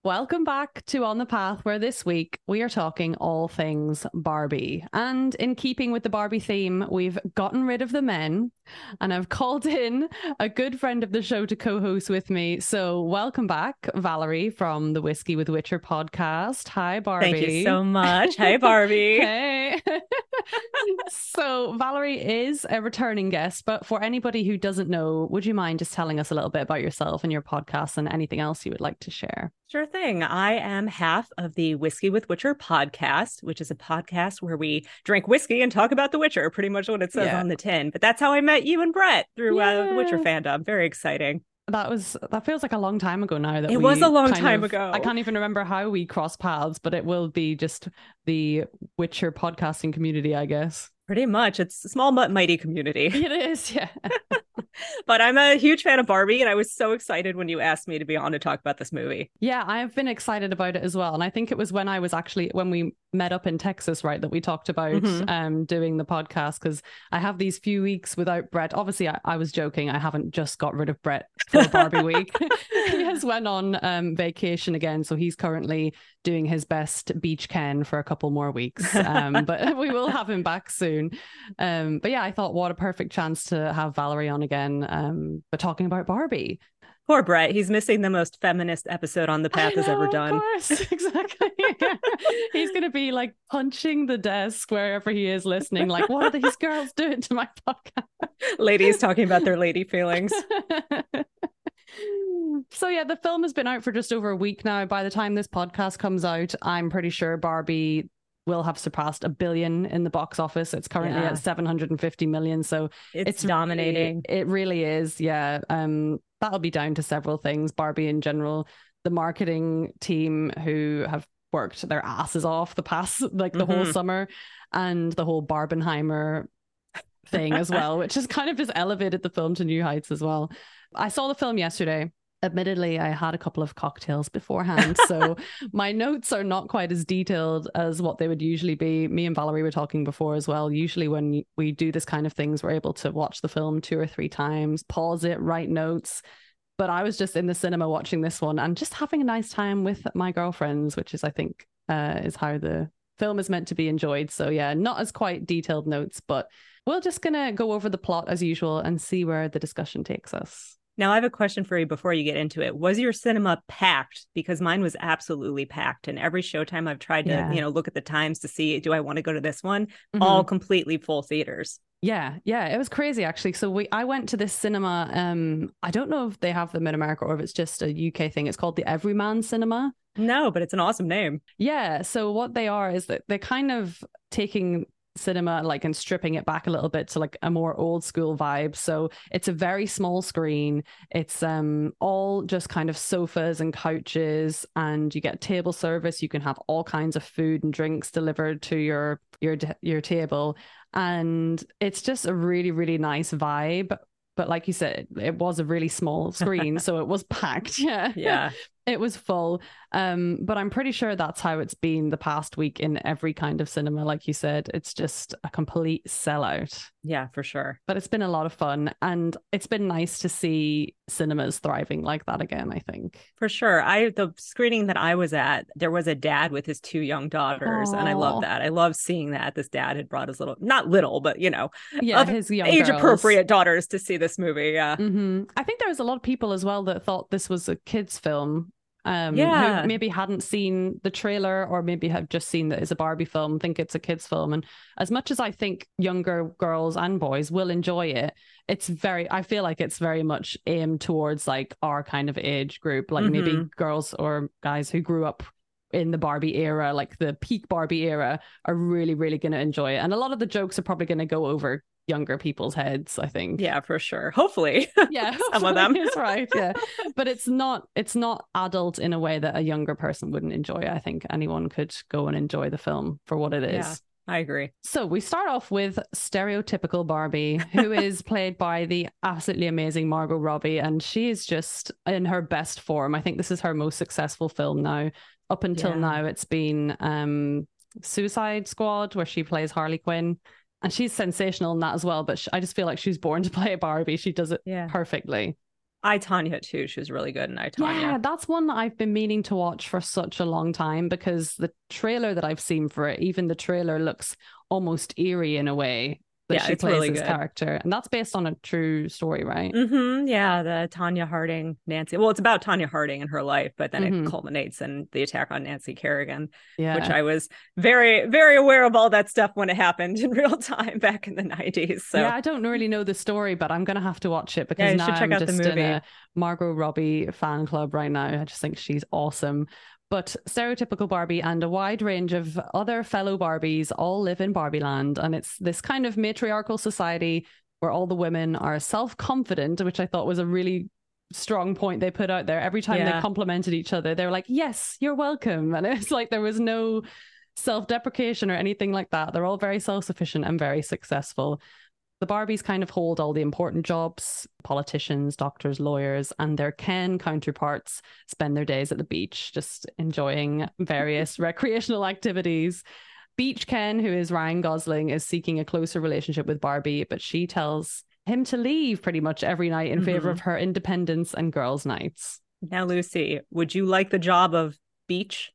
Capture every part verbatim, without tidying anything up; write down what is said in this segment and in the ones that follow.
Welcome back to On the Path, where this week we are talking all things Barbie. And in keeping with the Barbie theme, we've gotten rid of the men and I've called in a good friend of the show to co-host with me. So welcome back, Valerie from the Whiskey with Witcher podcast. Hi, Barbie. Thank you so much. Hi, Barbie. Hey. So Valerie is a returning guest, but for anybody who doesn't know, would you mind just telling us a little bit about yourself and your podcast and anything else you would like to share? Sure thing. I am half of the Whiskey with Witcher podcast, which is a podcast where we drink whiskey and talk about The Witcher, pretty much what it says Yeah. on the tin. But that's how I met you and Brett through Yeah. uh, the Witcher fandom. Very exciting. That was that feels like a long time ago now. That It we was a long kind time of- ago. I can't even remember how we crossed paths, but it will be just the Witcher podcasting community, I guess. Pretty much. It's a small but mighty community. It is, yeah. But I'm a huge fan of Barbie, and I was so excited when you asked me to be on to talk about this movie. Yeah, I've been excited about it as well. And I think it was when I was actually, when we met up in Texas, right, that we talked about Mhm. um, doing the podcast, because I have these few weeks without Brett. Obviously, I, I was joking. I haven't just got rid of Brett for Barbie week. He has went on um, vacation again. So he's currently doing his best beach Ken for a couple more weeks. Um, but we will have him back soon. Um, but yeah, I thought what a perfect chance to have Valerie on again, um, but talking about Barbie. Poor Brett. He's missing the most feminist episode On the Path I has know, ever done. Of course, exactly. He's going to be like punching the desk wherever he is listening. Like, what are these girls doing to my podcast? Ladies talking about their lady feelings. So yeah, the film has been out for just over a week now. By the time this podcast comes out, I'm pretty sure Barbie will have surpassed a billion in the box office. It's currently Yeah. at seven hundred fifty million. So It's, it's dominating. Really, it really is. Yeah. Um, that'll be down to several things. Barbie in general, the marketing team who have worked their asses off the past, like the whole Mhm. summer, and the whole Barbenheimer thing as well, which has kind of just elevated the film to new heights as well. I saw the film yesterday. Admittedly, I had a couple of cocktails beforehand, so my notes are not quite as detailed as what they would usually be. Me and Valerie were talking before as well. Usually when we do this kind of things, we're able to watch the film two or three times, pause it, write notes. But I was just in the cinema watching this one and just having a nice time with my girlfriends, which is, I think, uh, is how the film is meant to be enjoyed. So yeah, not as quite detailed notes, but we're just going to go over the plot as usual and see where the discussion takes us. Now, I have a question for you before you get into it. Was your cinema packed? Because mine was absolutely packed. And every showtime I've tried to, Yeah. you know, look at the times to see, do I want to go to this one? Mhm. All completely full theaters. Yeah, yeah, it was crazy actually. So we I went to this cinema. Um, I don't know if they have them in America or if it's just a U K thing. It's called the Everyman Cinema. No, but it's an awesome name. Yeah. So what they are is that they're kind of taking cinema like and stripping it back a little bit to like a more old school vibe. So it's a very small screen. It's um all just kind of sofas and couches, and you get table service. You can have all kinds of food and drinks delivered to your your your table, and it's just a really really nice vibe. But like you said, it was a really small screen, so it was packed. Yeah. Yeah. It was full. Um, but I'm pretty sure that's how it's been the past week in every kind of cinema. Like you said, it's just a complete sellout. Yeah, for sure. But it's been a lot of fun, and it's been nice to see cinemas thriving like that again, I think. For sure. I the screening that I was at, there was a dad with his two young daughters, and I Aw. love that. I love seeing that this dad had brought his little, not little, but you know, Yeah, of his young age girls. appropriate daughters to see this movie. Yeah. hmm I think there was a lot of people as well that thought this was a kids' film. Um, Yeah. who maybe hadn't seen the trailer or maybe have just seen that it's a Barbie film, think it's a kids' film. And as much as I think younger girls and boys will enjoy it, it's very, I feel like it's very much aimed towards like our kind of age group, like maybe Mhm. girls or guys who grew up in the Barbie era, like the peak Barbie era, are really, really going to enjoy it. And a lot of the jokes are probably going to go over younger people's heads, I think. Yeah, for sure. Hopefully. Yeah, Some of them. is right. Yeah, but it's not it's not adult in a way that a younger person wouldn't enjoy. I think anyone could go and enjoy the film for what it is. Yeah, I agree. So we start off with stereotypical Barbie, who is played by the absolutely amazing Margot Robbie, and she is just in her best form. I think this is her most successful film now. Up until Yeah. now, it's been um, Suicide Squad, where she plays Harley Quinn. And she's sensational in that as well. But sh- I just feel like she's born to play a Barbie. She does it Yeah. perfectly. I, Tonya too. She was really good in I, Tonya. Yeah, that's one that I've been meaning to watch for such a long time because the trailer that I've seen for it, even the trailer looks almost eerie in a way that Yeah, she it's plays really this good. character. And that's based on a true story, right? Mm-hmm. Yeah, the Tonya Harding, Nancy. Well, it's about Tonya Harding and her life, but then Mhm. it culminates in the attack on Nancy Kerrigan, which Yeah. I was very, very aware of all that stuff when it happened in real time back in the nineties. So Yeah, I don't really know the story, but I'm gonna have to watch it because yeah, you now should check I'm out the just in movie. a Margot Robbie fan club right now. I just think she's awesome. But stereotypical Barbie and a wide range of other fellow Barbies all live in Barbie Land. And it's this kind of matriarchal society where all the women are self-confident, which I thought was a really strong point they put out there. Every time Yeah. they complimented each other, they were like, yes, you're welcome. And it's like there was no self-deprecation or anything like that. They're all very self-sufficient and very successful. The Barbies kind of hold all the important jobs, politicians, doctors, lawyers, and their Ken counterparts spend their days at the beach, just enjoying various recreational activities. Beach Ken, who is Ryan Gosling, is seeking a closer relationship with Barbie, but she tells him to leave pretty much every night in mm-hmm. favor of her independence and girls' nights. Now, Lucy, would you like the job of beach?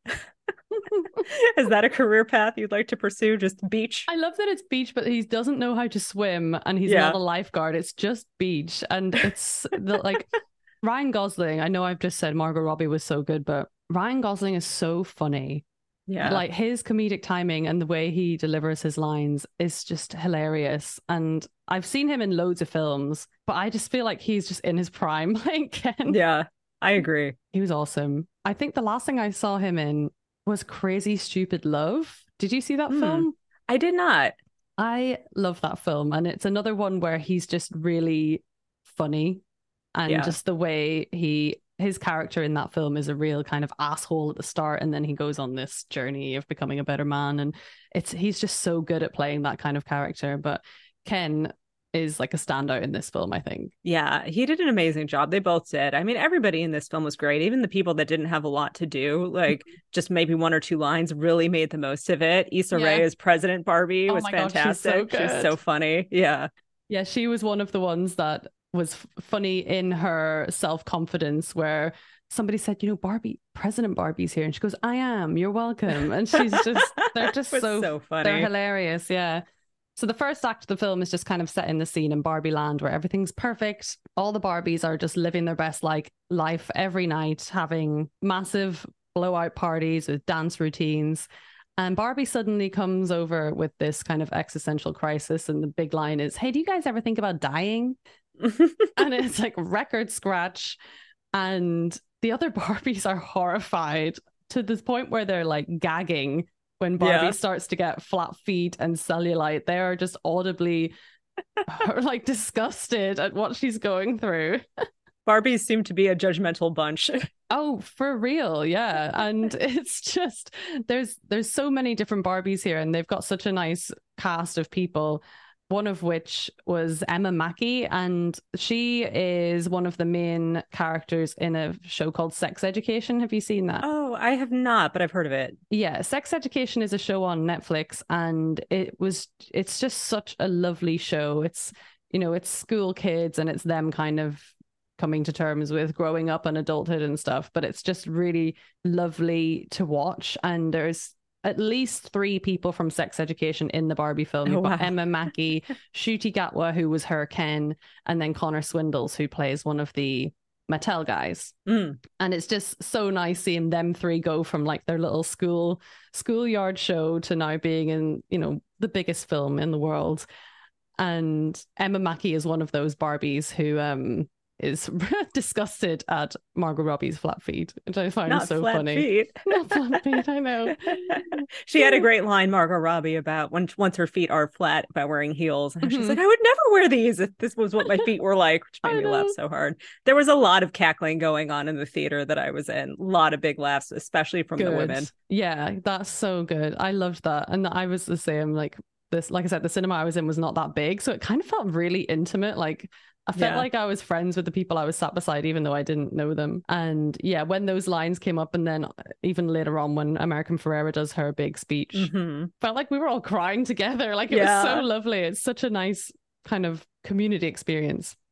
Is that a career path you'd like to pursue? Just beach? I love that it's beach, but he doesn't know how to swim and he's yeah. not a lifeguard. It's just beach. And it's the, like Ryan Gosling. I know I've just said Margot Robbie was so good, but Ryan Gosling is so funny. Yeah. Like his comedic timing and the way he delivers his lines is just hilarious. And I've seen him in loads of films, but I just feel like he's just in his prime. Like Ken. Yeah, I agree. He was awesome. I think the last thing I saw him in was Crazy Stupid Love. Did you see that hmm. film? I did not. I love that film. And it's another one where he's just really funny. And yeah. just the way he, his character in that film is a real kind of asshole at the start. And then he goes on this journey of becoming a better man. And it's, he's just so good at playing that kind of character. But Ken is like a standout in this film, I think. Yeah, he did an amazing job. They both did. I mean, everybody in this film was great. Even the people that didn't have a lot to do, like just maybe one or two lines, really made the most of it. Issa yeah. Rae as President Barbie oh was fantastic. God, she's so good. She's so funny. Yeah. Yeah, she was one of the ones that was f- funny in her self-confidence where somebody said, you know, Barbie, President Barbie's here. And she goes, I am, you're welcome. And she's just, they're just so, so funny. They're hilarious. Yeah. So the first act of the film is just kind of setting the scene in Barbie Land where everything's perfect. All the Barbies are just living their best like life every night, having massive blowout parties with dance routines. And Barbie suddenly comes over with this kind of existential crisis. And the big line is, hey, do you guys ever think about dying? And it's like record scratch. And the other Barbies are horrified to this point where they're like gagging. When Barbie yeah. starts to get flat feet and cellulite, they are just audibly like disgusted at what she's going through. Barbies seem to be a judgmental bunch. Oh, for real, yeah. And it's just there's there's so many different Barbies here, and they've got such a nice cast of people. One of which was Emma Mackey, and she is one of the main characters in a show called Sex Education. Have you seen that? Oh, I have not, but I've heard of it. Yeah, Sex Education is a show on Netflix, and it was it's just such a lovely show. It's, you know, it's school kids and it's them kind of coming to terms with growing up and adulthood and stuff, but it's just really lovely to watch. And there's at least three people from Sex Education in the Barbie film. You've oh, got wow. Emma Mackey, Ncuti Gatwa, who was her Ken, and then Connor Swindles, who plays one of the Mattel guys. Mm. And it's just so nice seeing them three go from like their little school schoolyard show to now being in, you know, the biggest film in the world. And Emma Mackey is one of those Barbies who um is disgusted at Margot Robbie's flat feet, which I find Not so flat funny. Feet. Not flat feet, I know. She had a great line, Margot Robbie, about when once her feet are flat about wearing heels. And Mm-hmm. she's like, I would never wear these if this was what my feet were like, which made I me know. laugh so hard. There was a lot of cackling going on in the theater that I was in. A lot of big laughs, especially from Good. the women. Yeah, that's so good. I loved that. And I was the same, like this, like I said, the cinema I was in was not that big. So it kind of felt really intimate. Like I felt Yeah. like I was friends with the people I was sat beside, even though I didn't know them. And yeah, when those lines came up, and then even later on when American Ferrera does her big speech, Mm-hmm. felt like we were all crying together. Like it Yeah. was so lovely. It's such a nice kind of community experience.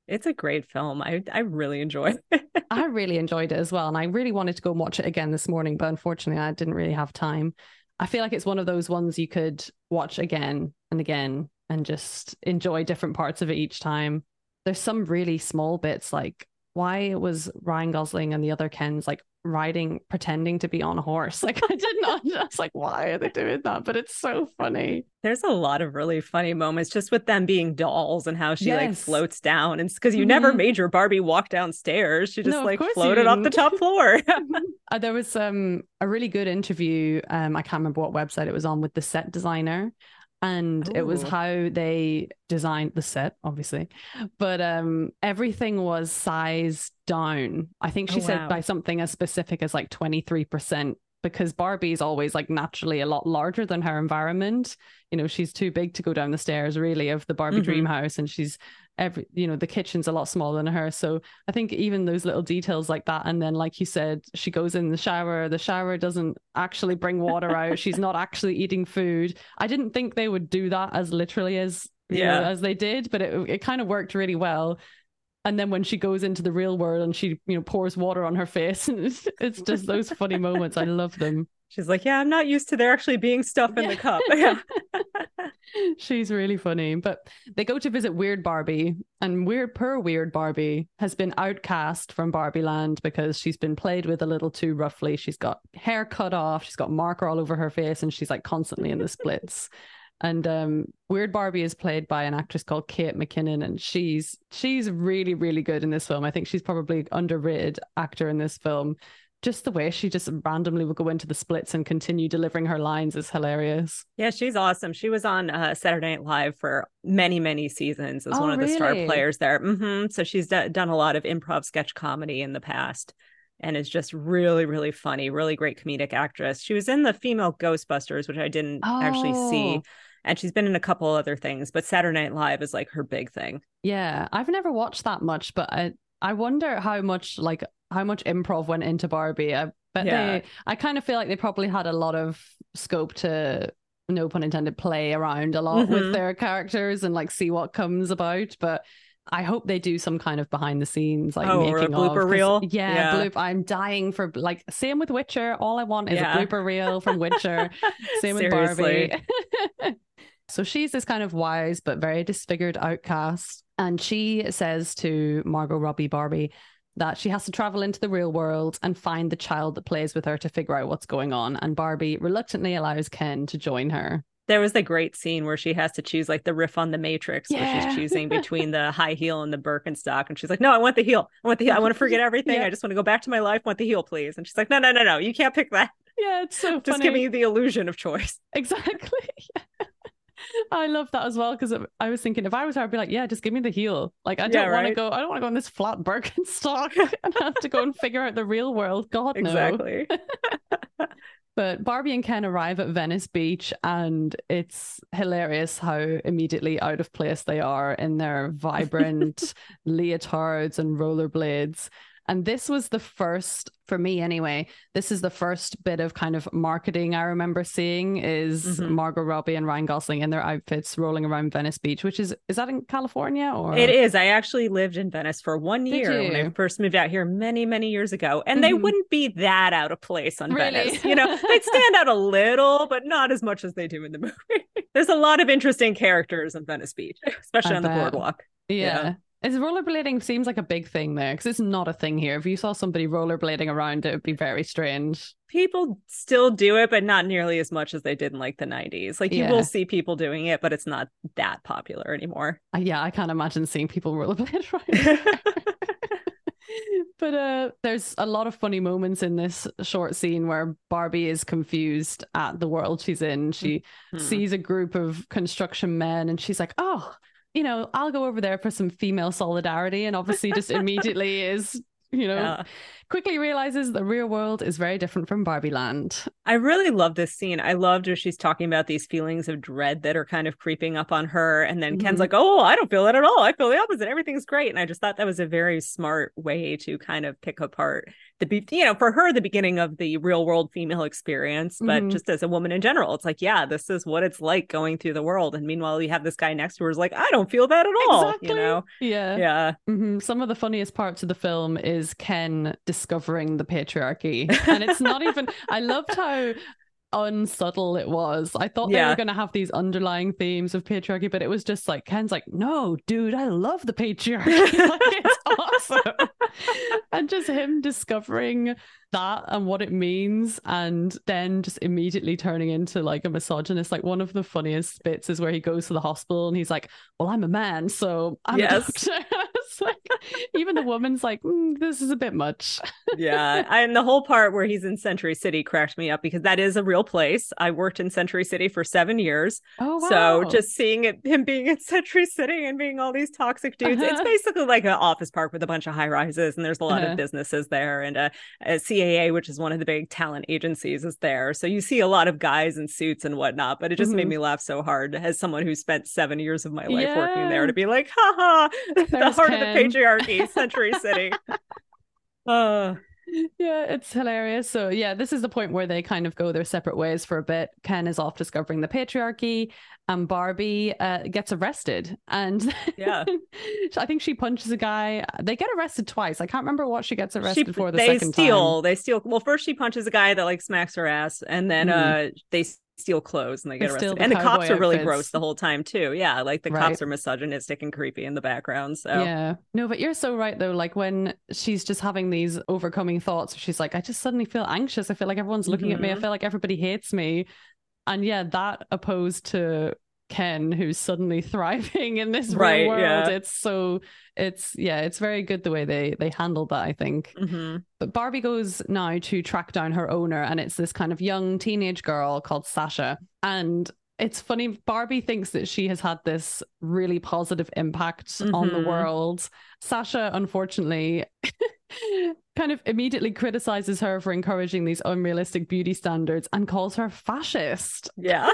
It's a great film. I, I really enjoy it. I really enjoyed it as well. And I really wanted to go and watch it again this morning, but unfortunately, I didn't really have time. I feel like it's one of those ones you could watch again and again and just enjoy different parts of it each time. There's some really small bits, like why was Ryan Gosling and the other Kens like riding, pretending to be on a horse? Like I did not, I was like, why are they doing that? But it's so funny. There's a lot of really funny moments just with them being dolls and how she Yes. like floats down. And because you Mhm. never made your Barbie walk downstairs. She just No, of like course you floated off the didn't. top floor. Uh, there was um, a really good interview. Um, I can't remember what website it was on with the set designer. And it was Ooh. how they designed the set, obviously. But um, everything was sized down. I think she Oh, said wow. by something as specific as like twenty-three percent, because Barbie's always like naturally a lot larger than her environment. You know, she's too big to go down the stairs, really, of the Barbie Mhm. dream house. And she's every, you know, the kitchen's a lot smaller than her. So I think even those little details like that. And then, like you said, she goes in the shower. The shower doesn't actually bring water out. She's not actually eating food. I didn't think they would do that as literally as, you Yeah. know, as they did, but it, it kind of worked really well. And then when she goes into the real world and she, you know, pours water on her face, and it's, it's just those funny moments. I love them. She's like, yeah, I'm not used to there actually being stuff in Yeah. the cup. Yeah. She's really funny. But they go to visit Weird Barbie, and weird poor Weird Barbie has been outcast from Barbie Land because she's been played with a little too roughly. She's got hair cut off, she's got marker all over her face, and she's like constantly in the splits. And um, Weird Barbie is played by an actress called Kate McKinnon, and she's she's really, really good in this film. I think she's probably an underrated actor in this film. Just the way she just randomly will go into the splits and continue delivering her lines is hilarious. Yeah, she's awesome. She was on uh, Saturday Night Live for many, many seasons as Oh, one of the star really? players there. Mm-hmm. So she's d- done a lot of improv sketch comedy in the past and is just really, really funny, really great comedic actress. She was in the female Ghostbusters, which I didn't actually see. Oh. And she's been in a couple other things, but Saturday Night Live is like her big thing. Yeah, I've never watched that much, but I I wonder how much like how much improv went into Barbie. I bet Yeah. they I kind of feel like they probably had a lot of scope to, no pun intended, play around a lot Mhm. with their characters and like see what comes about. But I hope they do some kind of behind the scenes like Oh, or a making blooper of, 'cause- reel? Yeah, Yeah. bloop. I'm dying for like same with Witcher. All I want is Yeah. a blooper reel from Witcher. Same with Seriously. Barbie. So she's this kind of wise but very disfigured outcast. And she says to Margot Robbie Barbie that she has to travel into the real world and find the child that plays with her to figure out what's going on. And Barbie reluctantly allows Ken to join her. There was the great scene where she has to choose like the riff on the Matrix, where Yeah. she's choosing between the high heel and the Birkenstock. And she's like, no, I want the heel. I want the heel. I want to forget everything. Yeah. I just want to go back to my life. I want the heel, please. And she's like, no, no, no, no. You can't pick that. Yeah, it's so Just funny. give me the illusion of choice. Exactly. I love that as well, because I was thinking if I was her, I'd be like, yeah, just give me the heel. Like, I Yeah, don't want to right? go, I don't want to go in this flat Birkenstock and have to go and figure out the real world. God, no. Exactly. But Barbie and Ken arrive at Venice Beach, and it's hilarious how immediately out of place they are in their vibrant leotards and rollerblades. And this was the first, for me anyway, this is the first bit of kind of marketing I remember seeing is Mhm. Margot Robbie and Ryan Gosling in their outfits rolling around Venice Beach, which is, is that in California or? It is. I actually lived in Venice for one Did year when I you? first moved out here many, many years ago. And they Mhm. wouldn't be that out of place on Really? Venice. You know, they'd stand out a little, but not as much as they do in the movie. There's a lot of interesting characters on Venice Beach, especially I on the bet. boardwalk. Yeah. Yeah. Is rollerblading seems like a big thing there because it's not a thing here. If you saw somebody rollerblading around, it would be very strange. People still do it, but not nearly as much as they did in like the nineties. Like you Yeah. will see people doing it, but it's not that popular anymore. Uh, yeah, I can't imagine seeing people rollerblade around. But uh, there's a lot of funny moments in this short scene where Barbie is confused at the world she's in. She Mhm. sees a group of construction men and she's like, oh, you know, I'll go over there for some female solidarity. And obviously just immediately is, you know, Yeah. quickly realizes the real world is very different from Barbie Land. I really love this scene. I loved where she's talking about these feelings of dread that are kind of creeping up on her. And then Ken's Mhm. like, oh, I don't feel that at all. I feel the opposite. Everything's great. And I just thought that was a very smart way to kind of pick apart the be- you know, for her, the beginning of the real world female experience, but Mm-hmm. just as a woman in general, it's like, yeah, this is what it's like going through the world. And meanwhile, you have this guy next to her who's like, I don't feel that at all, you Exactly. know? Yeah. Yeah. Mm-hmm. Some of the funniest parts of the film is Ken discovering the patriarchy. And it's not even, I loved how unsubtle it was. I thought they were Yeah. going to have these underlying themes of patriarchy, but it was just like, Ken's like, no, dude, I love the patriarchy. Like, it's awesome. And just him discovering that and what it means, and then just immediately turning into like a misogynist. Like, one of the funniest bits is where he goes to the hospital and he's like, well, I'm a man, so I'm Yes. a doctor. It's like, even the woman's like, mm, this is a bit much. Yeah. And the whole part where he's in Century City cracked me up because that is a real place. I worked in Century City for seven years. Oh, wow. So just seeing it, him being in Century City and being all these toxic dudes, uh-huh. It's basically like an office park with a bunch of high rises, and there's a lot uh-huh. of businesses there. And a, a C A A, which is one of the big talent agencies, is there. So you see a lot of guys in suits and whatnot, but it just mm-hmm. made me laugh so hard as someone who spent seven years of my life yeah. working there to be like, haha, the heart Ken. Of the patriarchy, Century City. uh Yeah, it's hilarious. So yeah, this is the point where they kind of go their separate ways for a bit. Ken is off discovering the patriarchy, and Barbie uh, gets arrested. And yeah, I think she punches a guy. They get arrested twice. I can't remember what she gets arrested she, for the they second steal, time. They steal. Well, first she punches a guy that like smacks her ass, and then mm. uh they steal clothes and they get they arrested. The and the cops are really outfits. Gross the whole time too. Yeah, like the right. cops are misogynistic and creepy in the background. So yeah, no, but you're so right though. Like when she's just having these overcoming thoughts, she's like, I just suddenly feel anxious. I feel like everyone's looking mm-hmm. at me. I feel like everybody hates me. And yeah, that opposed to Ken, who's suddenly thriving in this right, real world. Yeah. It's so it's yeah, it's very good the way they they handled that, I think. Mm-hmm. But Barbie goes now to track down her owner, and it's this kind of young teenage girl called Sasha. And it's funny, Barbie thinks that she has had this really positive impact mm-hmm. on the world. Sasha, unfortunately, kind of immediately criticizes her for encouraging these unrealistic beauty standards and calls her fascist. Yeah.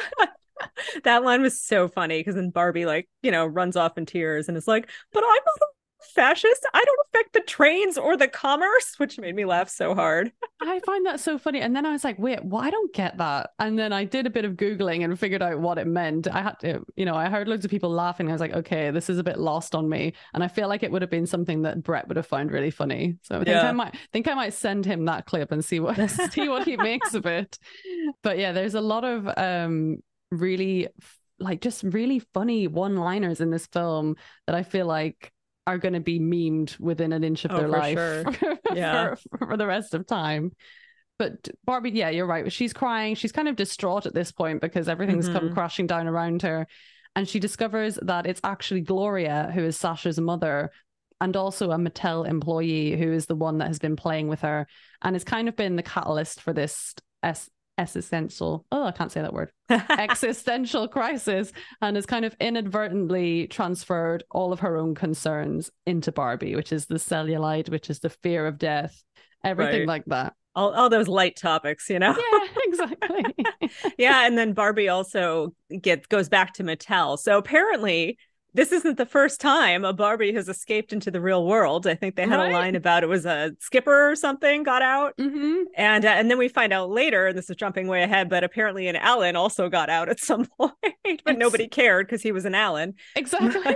That line was so funny because then Barbie, like, you know, runs off in tears and is like, but I'm not a fascist. I don't affect the trains or the commerce, which made me laugh so hard. I find that so funny. And then I was like, wait, well, I don't get that. And then I did a bit of Googling and figured out what it meant. I had to, you know, I heard loads of people laughing. I was like, okay, this is a bit lost on me. And I feel like it would have been something that Brett would have found really funny. So I think yeah. I might think I might send him that clip and see what see what he makes of it. But yeah, there's a lot of um really like just really funny one-liners in this film that I feel like are going to be memed within an inch of oh, their for life sure. for, yeah. for, for the rest of time. But Barbie, yeah, you're right. She's crying. She's kind of distraught at this point because everything's mm-hmm. come crashing down around her. And she discovers that it's actually Gloria, who is Sasha's mother, and also a Mattel employee who is the one that has been playing with her and has kind of been the catalyst for this S- existential, oh, I can't say that word, existential crisis, and has kind of inadvertently transferred all of her own concerns into Barbie, which is the cellulite, which is the fear of death, everything right. like that. All, all those light topics, you know? Yeah, exactly. Yeah, and then Barbie also gets goes back to Mattel. So apparently this isn't the first time a Barbie has escaped into the real world. I think they had right. a line about it was a skipper or something got out. Mm-hmm. And uh, and then we find out later, and this is jumping way ahead, but apparently an Alan also got out at some point, but it's... nobody cared because he was an Alan. Exactly.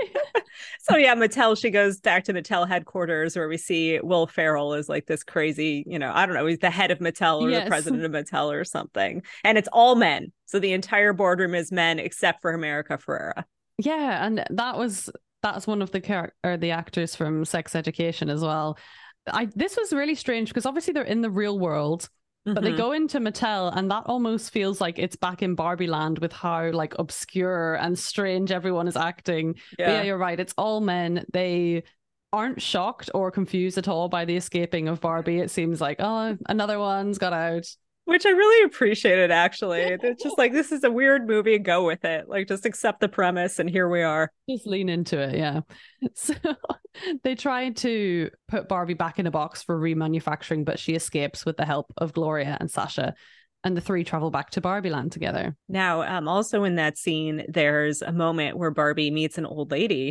So yeah, Mattel, she goes back to Mattel headquarters where we see Will Ferrell is like this crazy, you know, I don't know, he's the head of Mattel or yes. the president of Mattel or something. And it's all men. So the entire boardroom is men except for America Ferrera. Yeah, and that was that's one of the char- or the actors from Sex Education as well. I this was really strange because obviously they're in the real world, but mm-hmm. they go into Mattel and that almost feels like it's back in Barbie land with how like obscure and strange everyone is acting. Yeah, but yeah, you're right. It's all men. They aren't shocked or confused at all by the escaping of Barbie. It seems like, oh, another one's got out. Which I really appreciated, actually. It's just like, this is a weird movie, go with it. Like, just accept the premise, and here we are. Just lean into it, yeah. So they try to put Barbie back in a box for remanufacturing, but she escapes with the help of Gloria and Sasha, and the three travel back to Barbie Land together. Now, um, also in that scene, there's a moment where Barbie meets an old lady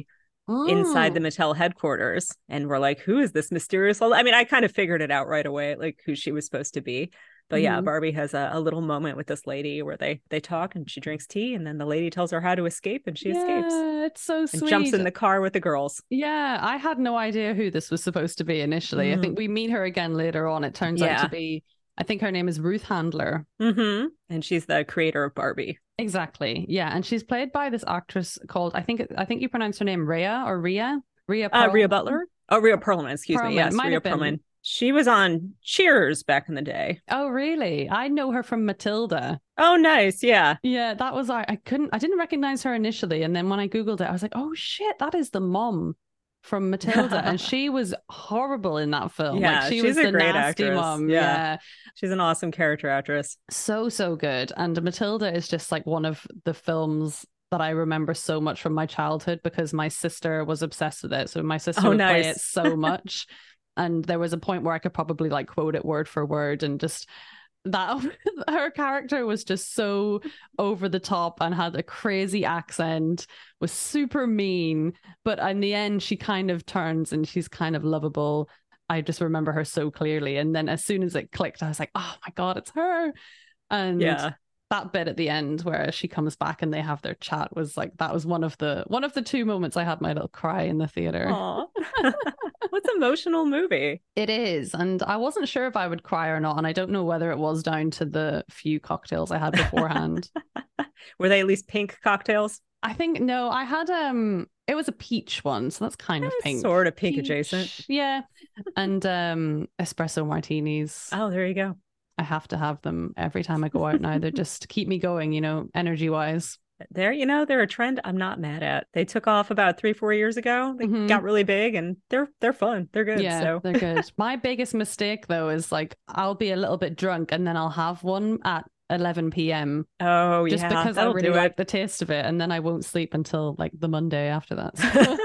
inside the Oh. Mattel headquarters. And we're like, who is this mysterious? I mean, I kind of figured it out right away, like who she was supposed to be. But yeah, Mhm. Barbie has a, a little moment with this lady where they they talk and she drinks tea, and then the lady tells her how to escape, and she escapes Yeah, it's so and jumps sweet. in the car with the girls. Yeah, I had no idea who this was supposed to be initially. I Mm, think we meet her again later on. It turns out to yeah. be, I think her name is Ruth Handler. Mm-hmm. And she's the creator of Barbie. Exactly. Yeah, and she's played by this actress called, I think I think you pronounce her name Rhea or Rhea. Rhea Uh, Rhea Perlman. Butler. Oh, Rhea Perlman. Excuse me. Perlman Yes, might Rhea have been. Perlman. She was on Cheers back in the day. Oh, really? I know her from Matilda. Oh, nice. Yeah. Yeah, that was I. I couldn't. I didn't recognize her initially, and then when I googled it, I was like, "Oh shit, that is the mom from Matilda," and she was horrible in that film. Like Yeah, she she's was a the great nasty actress. mom. Yeah. Yeah, She's an awesome character actress. so so good. And Matilda is just like one of the films that I remember so much from my childhood because my sister was obsessed with it. So my sister Oh, would play nice. it so much. And there was a point where I could probably like quote it word for word and just that her character was just so over the top and had a crazy accent, was super mean, but in the end she kind of turns and she's kind of lovable. I just remember her so clearly. And then as soon as it clicked, I was like, oh my God, it's her. And Yeah. that bit at the end where she comes back and they have their chat was like that was one of the one of the two moments I had my little cry in the theater. Aw. What's an emotional movie? It is, and I wasn't sure if I would cry or not, and I don't know whether it was down to the few cocktails I had beforehand. Were they at least pink cocktails? I think no, I had um it was a peach one, so that's kind of Eh, pink. sort of pink Peach, adjacent. yeah. And um espresso martinis. Oh, there you go. I have to have them every time I go out now. They're just to keep me going, you know, energy wise. There, you know, they're a trend I'm not mad at. They took off about three, four years ago. They Mhm. got really big and they're they're fun. They're good. Yeah, So they're good. My biggest mistake though is like I'll be a little bit drunk and then I'll have one at eleven p.m. oh just yeah, because I that'll really do like it. the taste of it, and then I won't sleep until like the Monday after that. So.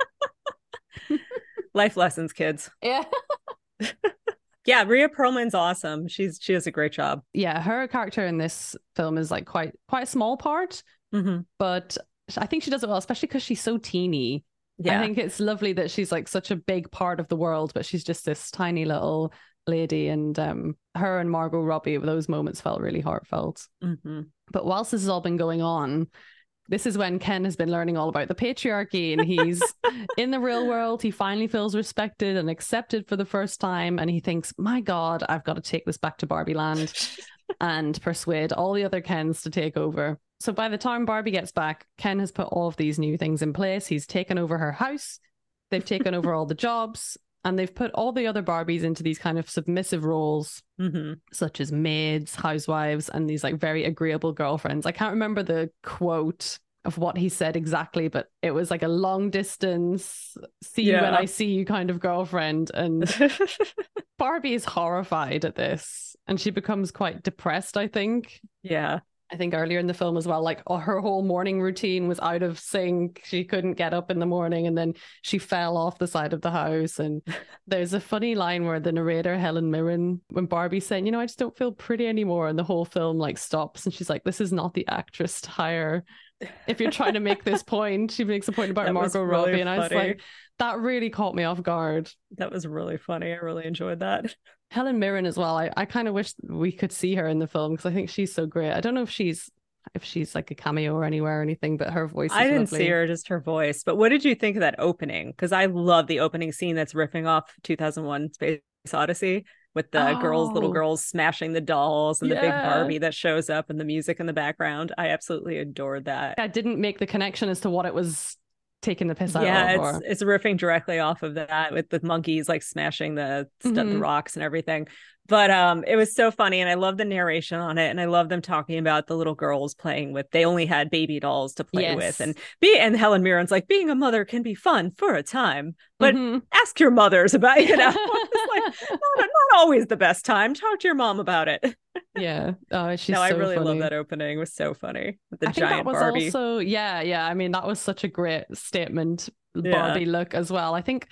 Life lessons, kids. Yeah. Yeah, Rhea Perlman's awesome. She's she does a great job. Yeah, her character in this film is like quite quite a small part, Mm-hmm. but I think she does it well, especially because she's so teeny. Yeah. I think it's lovely that she's like such a big part of the world, but she's just this tiny little lady. And um, her and Margot Robbie, those moments felt really heartfelt. Mm-hmm. But whilst this has all been going on, this is when Ken has been learning all about the patriarchy and he's in the real world. He finally feels respected and accepted for the first time. And he thinks, my God, I've got to take this back to Barbie Land and persuade all the other Kens to take over. So by the time Barbie gets back, Ken has put all of these new things in place. He's taken over her house. They've taken over all the jobs. And they've put all the other Barbies into these kind of submissive roles, Mm-hmm. such as maids, housewives, and these like very agreeable girlfriends. I can't remember the quote of what he said exactly, but it was like a long distance, see you when Yeah. I see you kind of girlfriend. And Barbie is horrified at this and she becomes quite depressed, I think. Yeah. I think earlier in the film as well, like oh, her whole morning routine was out of sync. She couldn't get up in the morning and then she fell off the side of the house. And there's a funny line where the narrator, Helen Mirren, when Barbie's saying, you know, I just don't feel pretty anymore. And the whole film like stops and she's like, this is not the actress to hire. If you're trying to make this point, she makes a point about That was Margot really Robbie. And I was funny. like, that really caught me off guard. That was really funny. I really enjoyed that. Helen Mirren as well. I, I kind of wish we could see her in the film because I think she's so great. I don't know if she's if she's like a cameo or anywhere or anything, but her voice is I didn't lovely. see her, just her voice. But what did you think of that opening? Because I love the opening scene that's ripping off two thousand one Space Odyssey with the girls, little Oh. girls smashing the dolls and the big Yeah. Barbie that shows up and the music in the background. I absolutely adored that. I didn't make the connection as to what it was taking the piss out Yeah, of. it's Or... it's riffing directly off of that with the monkeys like smashing the stu- the Mhm. rocks and everything. But um, it was so funny, and I love the narration on it, and I love them talking about the little girls playing with. They only had baby dolls to play Yes. with, and be and Helen Mirren's like, being a mother can be fun for a time, but Mhm. ask your mothers about, you know, it's like not, not always the best time. Talk to your mom about it. Yeah. Oh, she's no, so I really funny. love that opening. It was so funny with the I think giant that was Barbie. also, yeah, yeah. I mean, that was such a great statement Yeah. Barbie look as well. I think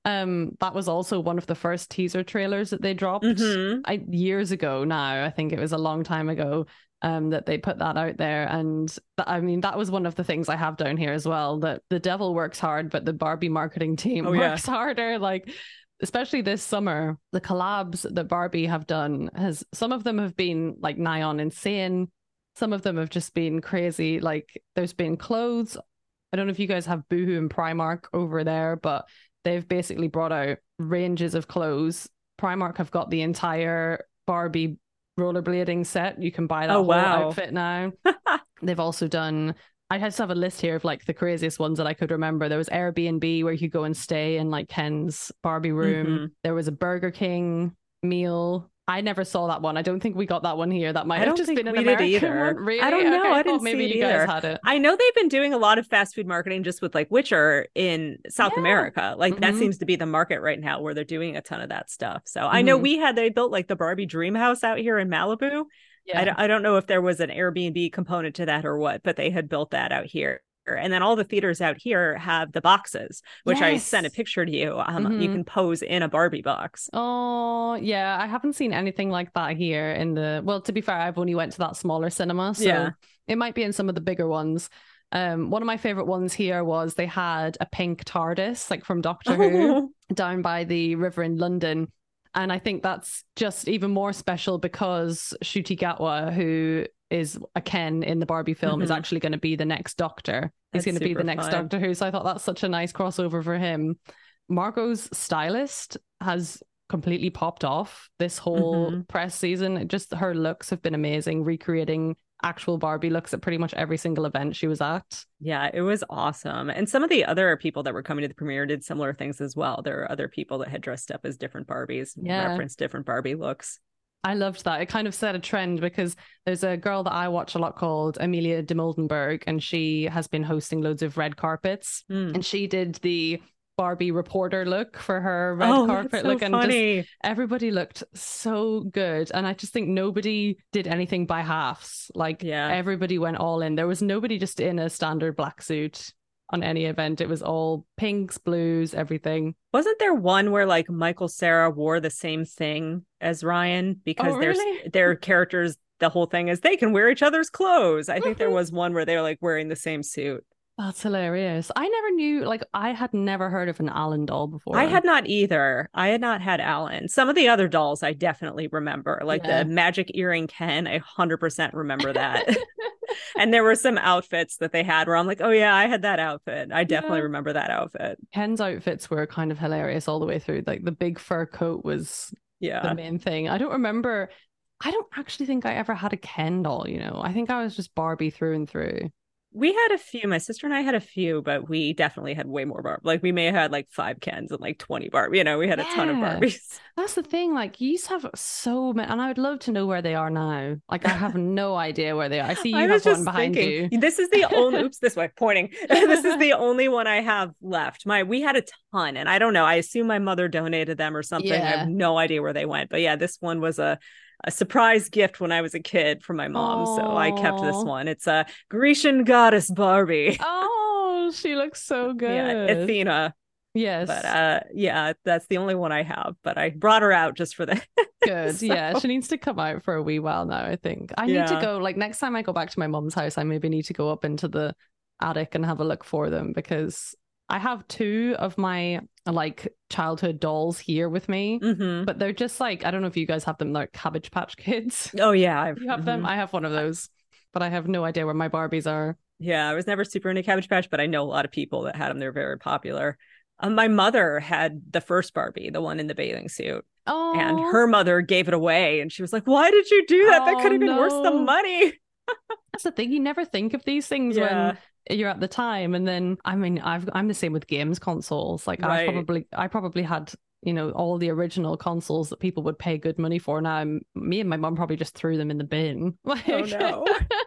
Um, that was also one of the first teaser trailers that they dropped Mm-hmm. I, years ago now. I think it was a long time ago um, that they put that out there. And th- I mean, that was one of the things I have down here as well, that the devil works hard, but the Barbie marketing team Oh, yeah. works harder. Like, especially this summer, the collabs that Barbie have done, has some of them have been like nigh on insane. Some of them have just been crazy. Like, there's been clothes. I don't know if you guys have Boohoo and Primark over there, but they've basically brought out ranges of clothes. Primark have got the entire Barbie rollerblading set. You can buy that Oh, whole wow. outfit now. They've also done, I just have a list here of like the craziest ones that I could remember. There was Airbnb where you could go and stay in like Ken's Barbie room. Mm-hmm. There was a Burger King meal. I never saw that one. I don't think we got that one here. That might I have don't just think been an we did American either. one. Really? I don't know. Okay, I thought didn't maybe see it you guys either. had it. I know they've been doing a lot of fast food marketing just with like Witcher in South Yeah. America. Like Mhm. that seems to be the market right now where they're doing a ton of that stuff. So I know Mhm. we had, they built like the Barbie Dream House out here in Malibu. I, Yeah. don't, I don't know if there was an Airbnb component to that or what, but they had built that out here. And then all the theaters out here have the boxes, which I sent a Yes. picture to you. Um, You Mhm. can pose in a Barbie box. Oh, yeah. I haven't seen anything like that here in the, well, to be fair, I've only went to that smaller cinema, so Yeah. it might be in some of the bigger ones. Um, one of my favorite ones here was they had a pink TARDIS, like from Doctor Who, down by the river in London. And I think that's just even more special because Ncuti Gatwa, who is a Ken in the Barbie film, is Mhm. actually going to be the next Doctor. He's That's going to be super the next fun. Doctor Who. So I thought that's such a nice crossover for him. Margot's stylist has completely popped off this whole Mhm. press season. Just her looks have been amazing, recreating actual Barbie looks at pretty much every single event she was at. Yeah, it was awesome. And some of the other people that were coming to the premiere did similar things as well. There are other people that had dressed up as different Barbies, Yeah. referenced different Barbie looks. I loved that. It kind of set a trend because there's a girl that I watch a lot called Amelia de Moldenberg, and she has been hosting loads of red carpets. Mm. And she did the Barbie reporter look for her red Oh, carpet that's so look, and just funny. everybody looked so good. And I just think nobody did anything by halves. Like Yeah. everybody went all in. There was nobody just in a standard black suit on any event. It was all pinks, blues, everything. Wasn't there one where like Michael Cera wore the same thing as Ryan because Oh, their really? their characters, the whole thing is they can wear each other's clothes. I think there was one where they were like wearing the same suit. That's hilarious. I never knew, like, I had never heard of an Alan doll before. I had not either. I had not had Alan. Some of the other dolls I definitely remember, like Yeah. the magic earring Ken. I one hundred percent remember that. And there were some outfits that they had where I'm like, oh yeah, I had that outfit. I definitely Yeah. remember that outfit. Ken's outfits were kind of hilarious all the way through. Like the big fur coat was Yeah. the main thing. I don't remember. I don't actually think I ever had a Ken doll, you know. I think I was just Barbie through and through. We had a few. My sister and I had a few, but we definitely had way more Barb. Like we may have had like five Kens and like twenty Barb. You know, we had a ton of Yeah. Barbies. That's the thing. Like, you used to have so many, and I would love to know where they are now. Like, I have no idea where they are. I see you I have was just one behind thinking, you. this is the only. Oops, this way, pointing. This is the only one I have left. My we had a ton, and I don't know. I assume my mother donated them or something. I Yeah. have no idea where they went. But yeah, this one was a. a surprise gift when I was a kid from my mom. So I kept this Aw. one. It's a Grecian goddess Barbie. Oh, she looks so good. Yeah, Athena. Yes. But uh yeah, that's the only one I have. But I brought her out just for that. Good. So- Yeah, she needs to come out for a wee while now, I think. I need Yeah. to go, like, next time I go back to my mum's house, I maybe need to go up into the attic and have a look for them because I have two of my, like, childhood dolls here with me, Mhm. but they're just like, I don't know if you guys have them, like Cabbage Patch Kids. Oh yeah, I've, You have them? mhm. I have one of those, but I have no idea where my Barbies are. Yeah, I was never super into Cabbage Patch, but I know a lot of people that had them. They're very popular. Um, my mother had the first Barbie, the one in the bathing suit, Oh, and her mother gave it away, and she was like, "Why did you do that? That Oh, could have been worth the no. money." that's the thing. You never think of these things Yeah. when you're at the time. And then, I mean, I've, I'm the same with games consoles. Like, I Right. probably, I probably had, you know, all the original consoles that people would pay good money for. Now, I'm- me and my mum probably just threw them in the bin. Like, Oh no.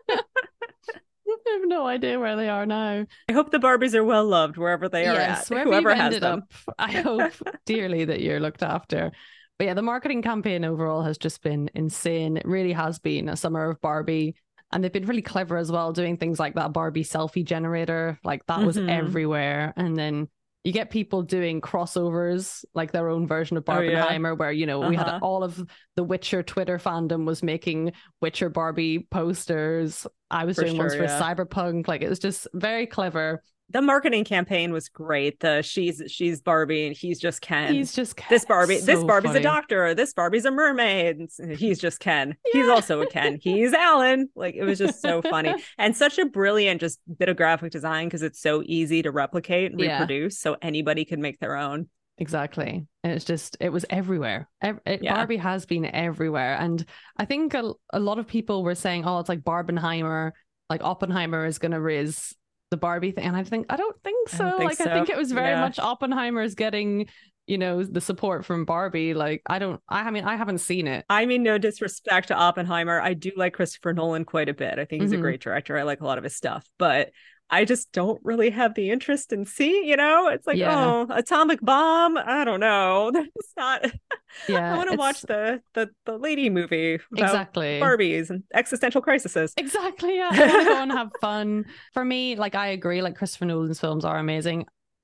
I have no idea where they are now. I hope the Barbies are well loved wherever they are Yes, at. wherever Whoever you've has ended them. up, I hope dearly that you're looked after. But yeah, the marketing campaign overall has just been insane. It really has been a summer of Barbie. And they've been really clever as well, doing things like that Barbie selfie generator. Like that was Mhm. everywhere. And then You get people doing crossovers, like their own version of Barbenheimer, oh, yeah. where, you know, uh-huh. we had all of the Witcher Twitter fandom was making Witcher Barbie posters. I was for doing sure, ones for yeah. Cyberpunk. Like, it was just very clever. The marketing campaign was great. The she's she's Barbie and he's just Ken. He's just Ken. This Barbie. So this Barbie's funny. a doctor. This Barbie's a mermaid. He's just Ken. Yeah. He's also a Ken. He's Alan. Like, it was just so funny and such a brilliant just bit of graphic design because it's so easy to replicate and yeah. reproduce, so anybody could make their own. Exactly. And it's just, it was everywhere. It, yeah. Barbie has been everywhere. And I think a, a lot of people were saying, oh, it's like Barbenheimer, like Oppenheimer is going to raise the Barbie thing. And I think, I don't think so. I think like, so. I think it was very yeah. much Oppenheimer's getting, you know, the support from Barbie. Like, I don't, I, I mean, I haven't seen it. I mean, no disrespect to Oppenheimer. I do like Christopher Nolan quite a bit. I think he's mm-hmm. a great director. I like a lot of his stuff, but I just don't really have the interest in see, you know, it's like, yeah. oh, atomic bomb. I don't know. It's not, yeah, I want to watch the, the, the lady movie about exactly. Barbies and existential crises. Exactly. Yeah. I want to go and have fun. For me, like, I agree, like, Christopher Nolan's films are amazing.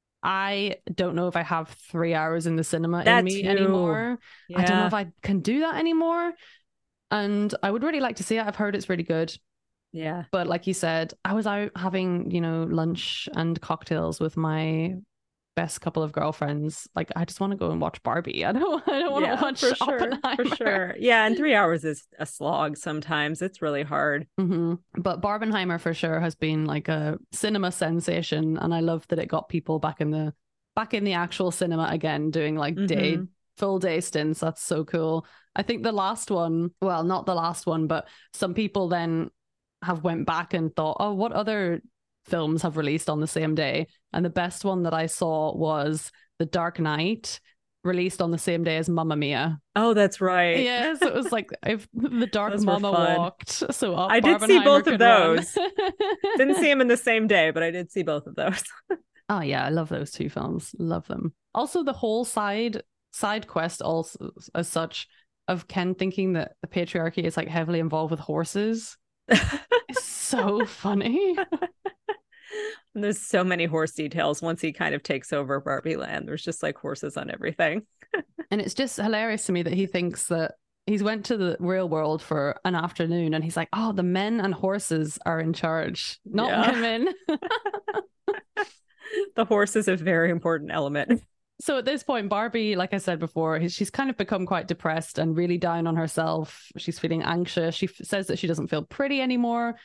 I don't know if I have three hours in the cinema that in me too. anymore. Yeah. I don't know if I can do that anymore. And I would really like to see it. I've heard it's really good. Yeah. But like you said, I was out having, you know, lunch and cocktails with my best couple of girlfriends. Like, I just want to go and watch Barbie. I don't I don't want yeah, to watch for sure, Oppenheimer. For sure. Yeah, and three hours is a slog sometimes. It's really hard. Mm-hmm. But Barbenheimer for sure has been like a cinema sensation. And I love that it got people back in the back in the actual cinema again, doing like mm-hmm. day full day stints. That's so cool. I think the last one, well, not the last one, but some people then have went back and thought, oh, what other films have released on the same day? And the best one that I saw was The Dark Knight, released on the same day as Mamma Mia. Oh, that's right. Yes, it was like if the Dark Mama walked. So up I did see both of those. Didn't see them in the same day, but I did see both of those. Oh yeah, I love those two films. Love them. Also, the whole side side quest, also as such, of Ken thinking that the patriarchy is like heavily involved with horses. It's so funny. And there's so many horse details once he kind of takes over Barbie Land. There's just like horses on everything. And it's just hilarious to me that he thinks that he's went to the real world for an afternoon and he's like, oh, the men and horses are in charge, not yeah. women. The horse is a very important element. So at this point, Barbie, like I said before, she's kind of become quite depressed and really down on herself. She's feeling anxious. She f- says that she doesn't feel pretty anymore.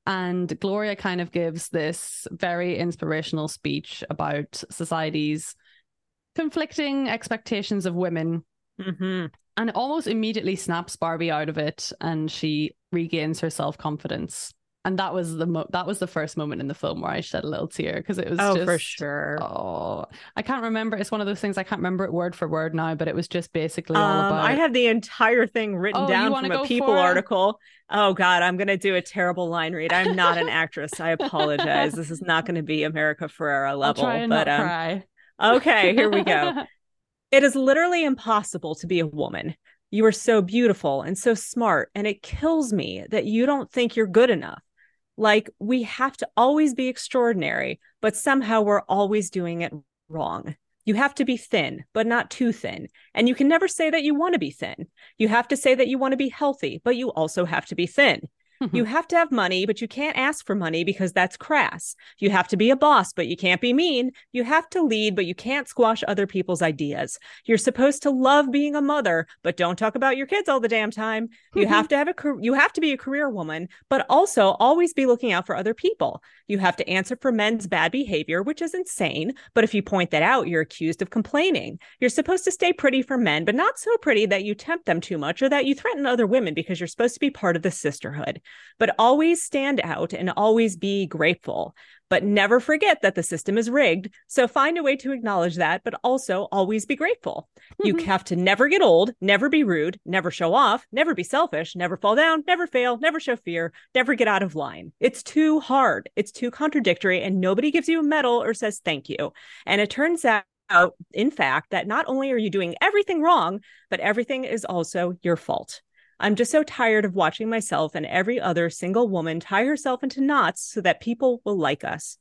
And Gloria kind of gives this very inspirational speech about society's conflicting expectations of women. Mm-hmm. And it almost immediately snaps Barbie out of it and she regains her self-confidence. And that was the mo- that was the first moment in the film where I shed a little tear because it was oh, just for sure. Oh, I can't remember. It's one of those things I can't remember it word for word now, but it was just basically um, all about. I have the entire thing written oh, down from a People article. Oh God, I'm gonna do a terrible line read. I'm not an actress. I apologize. This is not going to be America Ferrera level. I'll try and but not um, cry. Okay, here we go. It is literally impossible to be a woman. You are so beautiful and so smart, and it kills me that you don't think you're good enough. Like, we have to always be extraordinary, but somehow we're always doing it wrong. You have to be thin, but not too thin. And you can never say that you want to be thin. You have to say that you want to be healthy, but you also have to be thin. You have to have money, but you can't ask for money because that's crass. You have to be a boss, but you can't be mean. You have to lead, but you can't squash other people's ideas. You're supposed to love being a mother, but don't talk about your kids all the damn time. You have to have a you have to be a career woman, but also always be looking out for other people. You have to answer for men's bad behavior, which is insane. But if you point that out, you're accused of complaining. You're supposed to stay pretty for men, but not so pretty that you tempt them too much or that you threaten other women because you're supposed to be part of the sisterhood. But always stand out and always be grateful. But never forget that the system is rigged. So find a way to acknowledge that, but also always be grateful. You have to never get old, never be rude, never show off, never be selfish, never fall down, never fail, never show fear, never get out of line. It's too hard. It's too contradictory, and nobody gives you a medal or says thank you. And it turns out, in fact, that not only are you doing everything wrong, but everything is also your fault. I'm just so tired of watching myself and every other single woman tie herself into knots so that people will like us.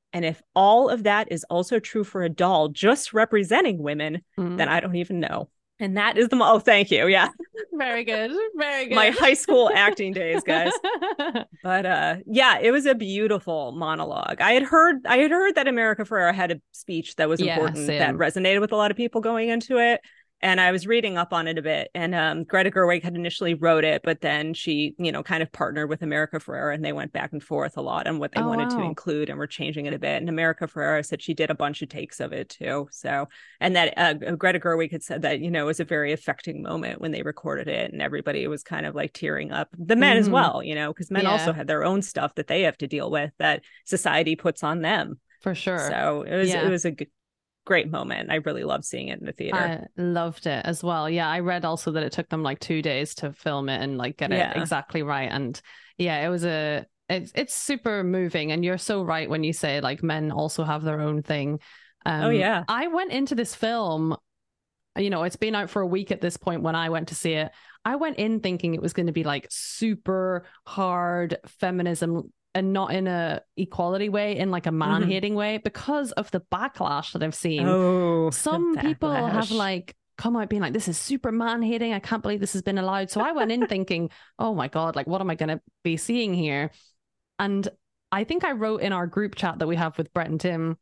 And if all of that is also true for a doll just representing women, Mm. then I don't even know. And that is the mo- oh, thank you. Yeah. Very good. Very good. My high school acting days, guys. But uh yeah, it was a beautiful monologue. I had heard I had heard that America Ferrera had a speech that was Yeah, important same. that resonated with a lot of people going into it. And I was reading up on it a bit. And um, Greta Gerwig had initially wrote it, but then she, you know, kind of partnered with America Ferrera, and they went back and forth a lot on what they Oh, wanted wow. to include, and were changing it a bit. And America Ferrera said she did a bunch of takes of it too. So, and that uh, Greta Gerwig had said that, you know, it was a very affecting moment when they recorded it, and everybody was kind of like tearing up. The men Mhm. as well, you know, because men Yeah. also have their own stuff that they have to deal with that society puts on them. For sure. So it was Yeah. it was a good, great moment. I really loved seeing it in the theater. I loved it as well. Yeah, I read also that it took them like two days to film it and like get Yeah. it exactly right. And yeah, it was a it's it's super moving. And you're so right when you say like men also have their own thing. Um, Oh, yeah. I went into this film, you know, it's been out for a week at this point when I went to see it. I went in thinking it was going to be like super hard feminism, and not in a equality way, in like a man hating way, because of the backlash that I've seen. Oh, Some the people have backlash. like come out being like, this is super man hating. I can't believe this has been allowed. So I went in thinking, oh my God, like what am I going to be seeing here? And I think I wrote in our group chat that we have with Brett and Tim,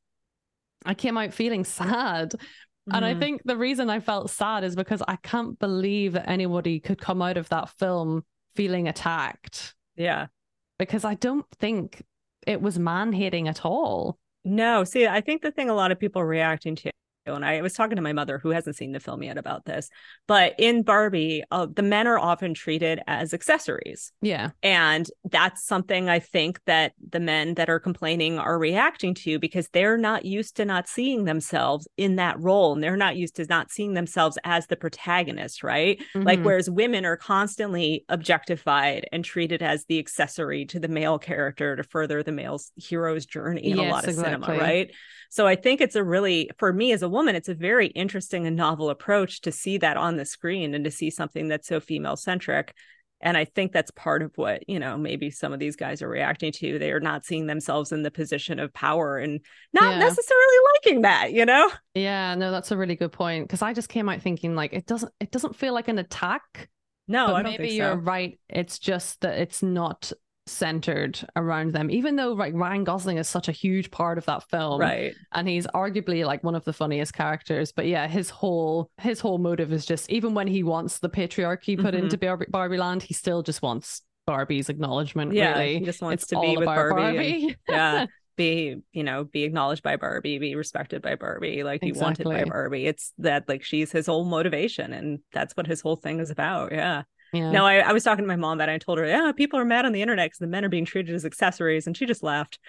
I came out feeling sad. And I Mhm. think the reason I felt sad is because I can't believe that anybody could come out of that film feeling attacked, Yeah. because I don't think it was man hating at all. No, see, I think the thing a lot of people are reacting to, and I was talking to my mother who hasn't seen the film yet about this, but in Barbie, uh, the men are often treated as accessories. Yeah. And that's something I think that the men that are complaining are reacting to, because they're not used to not seeing themselves in that role. And they're not used to not seeing themselves as the protagonist, right? Mhm. Like, whereas women are constantly objectified and treated as the accessory to the male character to further the male's hero's journey in Yes, a lot of exactly. cinema, right? So I think it's a really, for me as a woman, it's a very interesting and novel approach to see that on the screen and to see something that's so female centric. And I think that's part of what, you know, maybe some of these guys are reacting to. They are not seeing themselves in the position of power and not Yeah. necessarily liking that, you know? Yeah, no, that's a really good point. Because I just came out thinking like it doesn't it doesn't feel like an attack. No, but I don't maybe think you're so. right. It's just that it's not centered around them, even though like Ryan Gosling is such a huge part of that film, Right. and he's arguably like one of the funniest characters. But yeah, his whole his whole motive is just, even when he wants the patriarchy put Mhm. into Barbie, Barbie Land, he still just wants Barbie's acknowledgement. Yeah, really, he just wants it's to all be with about Barbie. Barbie. And, yeah. Be, you know, be acknowledged by Barbie, be respected by Barbie, like be wanted by Exactly. Barbie. It's that, like, she's his whole motivation, and that's what his whole thing is about. Yeah. Yeah. No, I, I was talking to my mom about it. I told her, yeah, people are mad on the internet because the men are being treated as accessories. And she just laughed.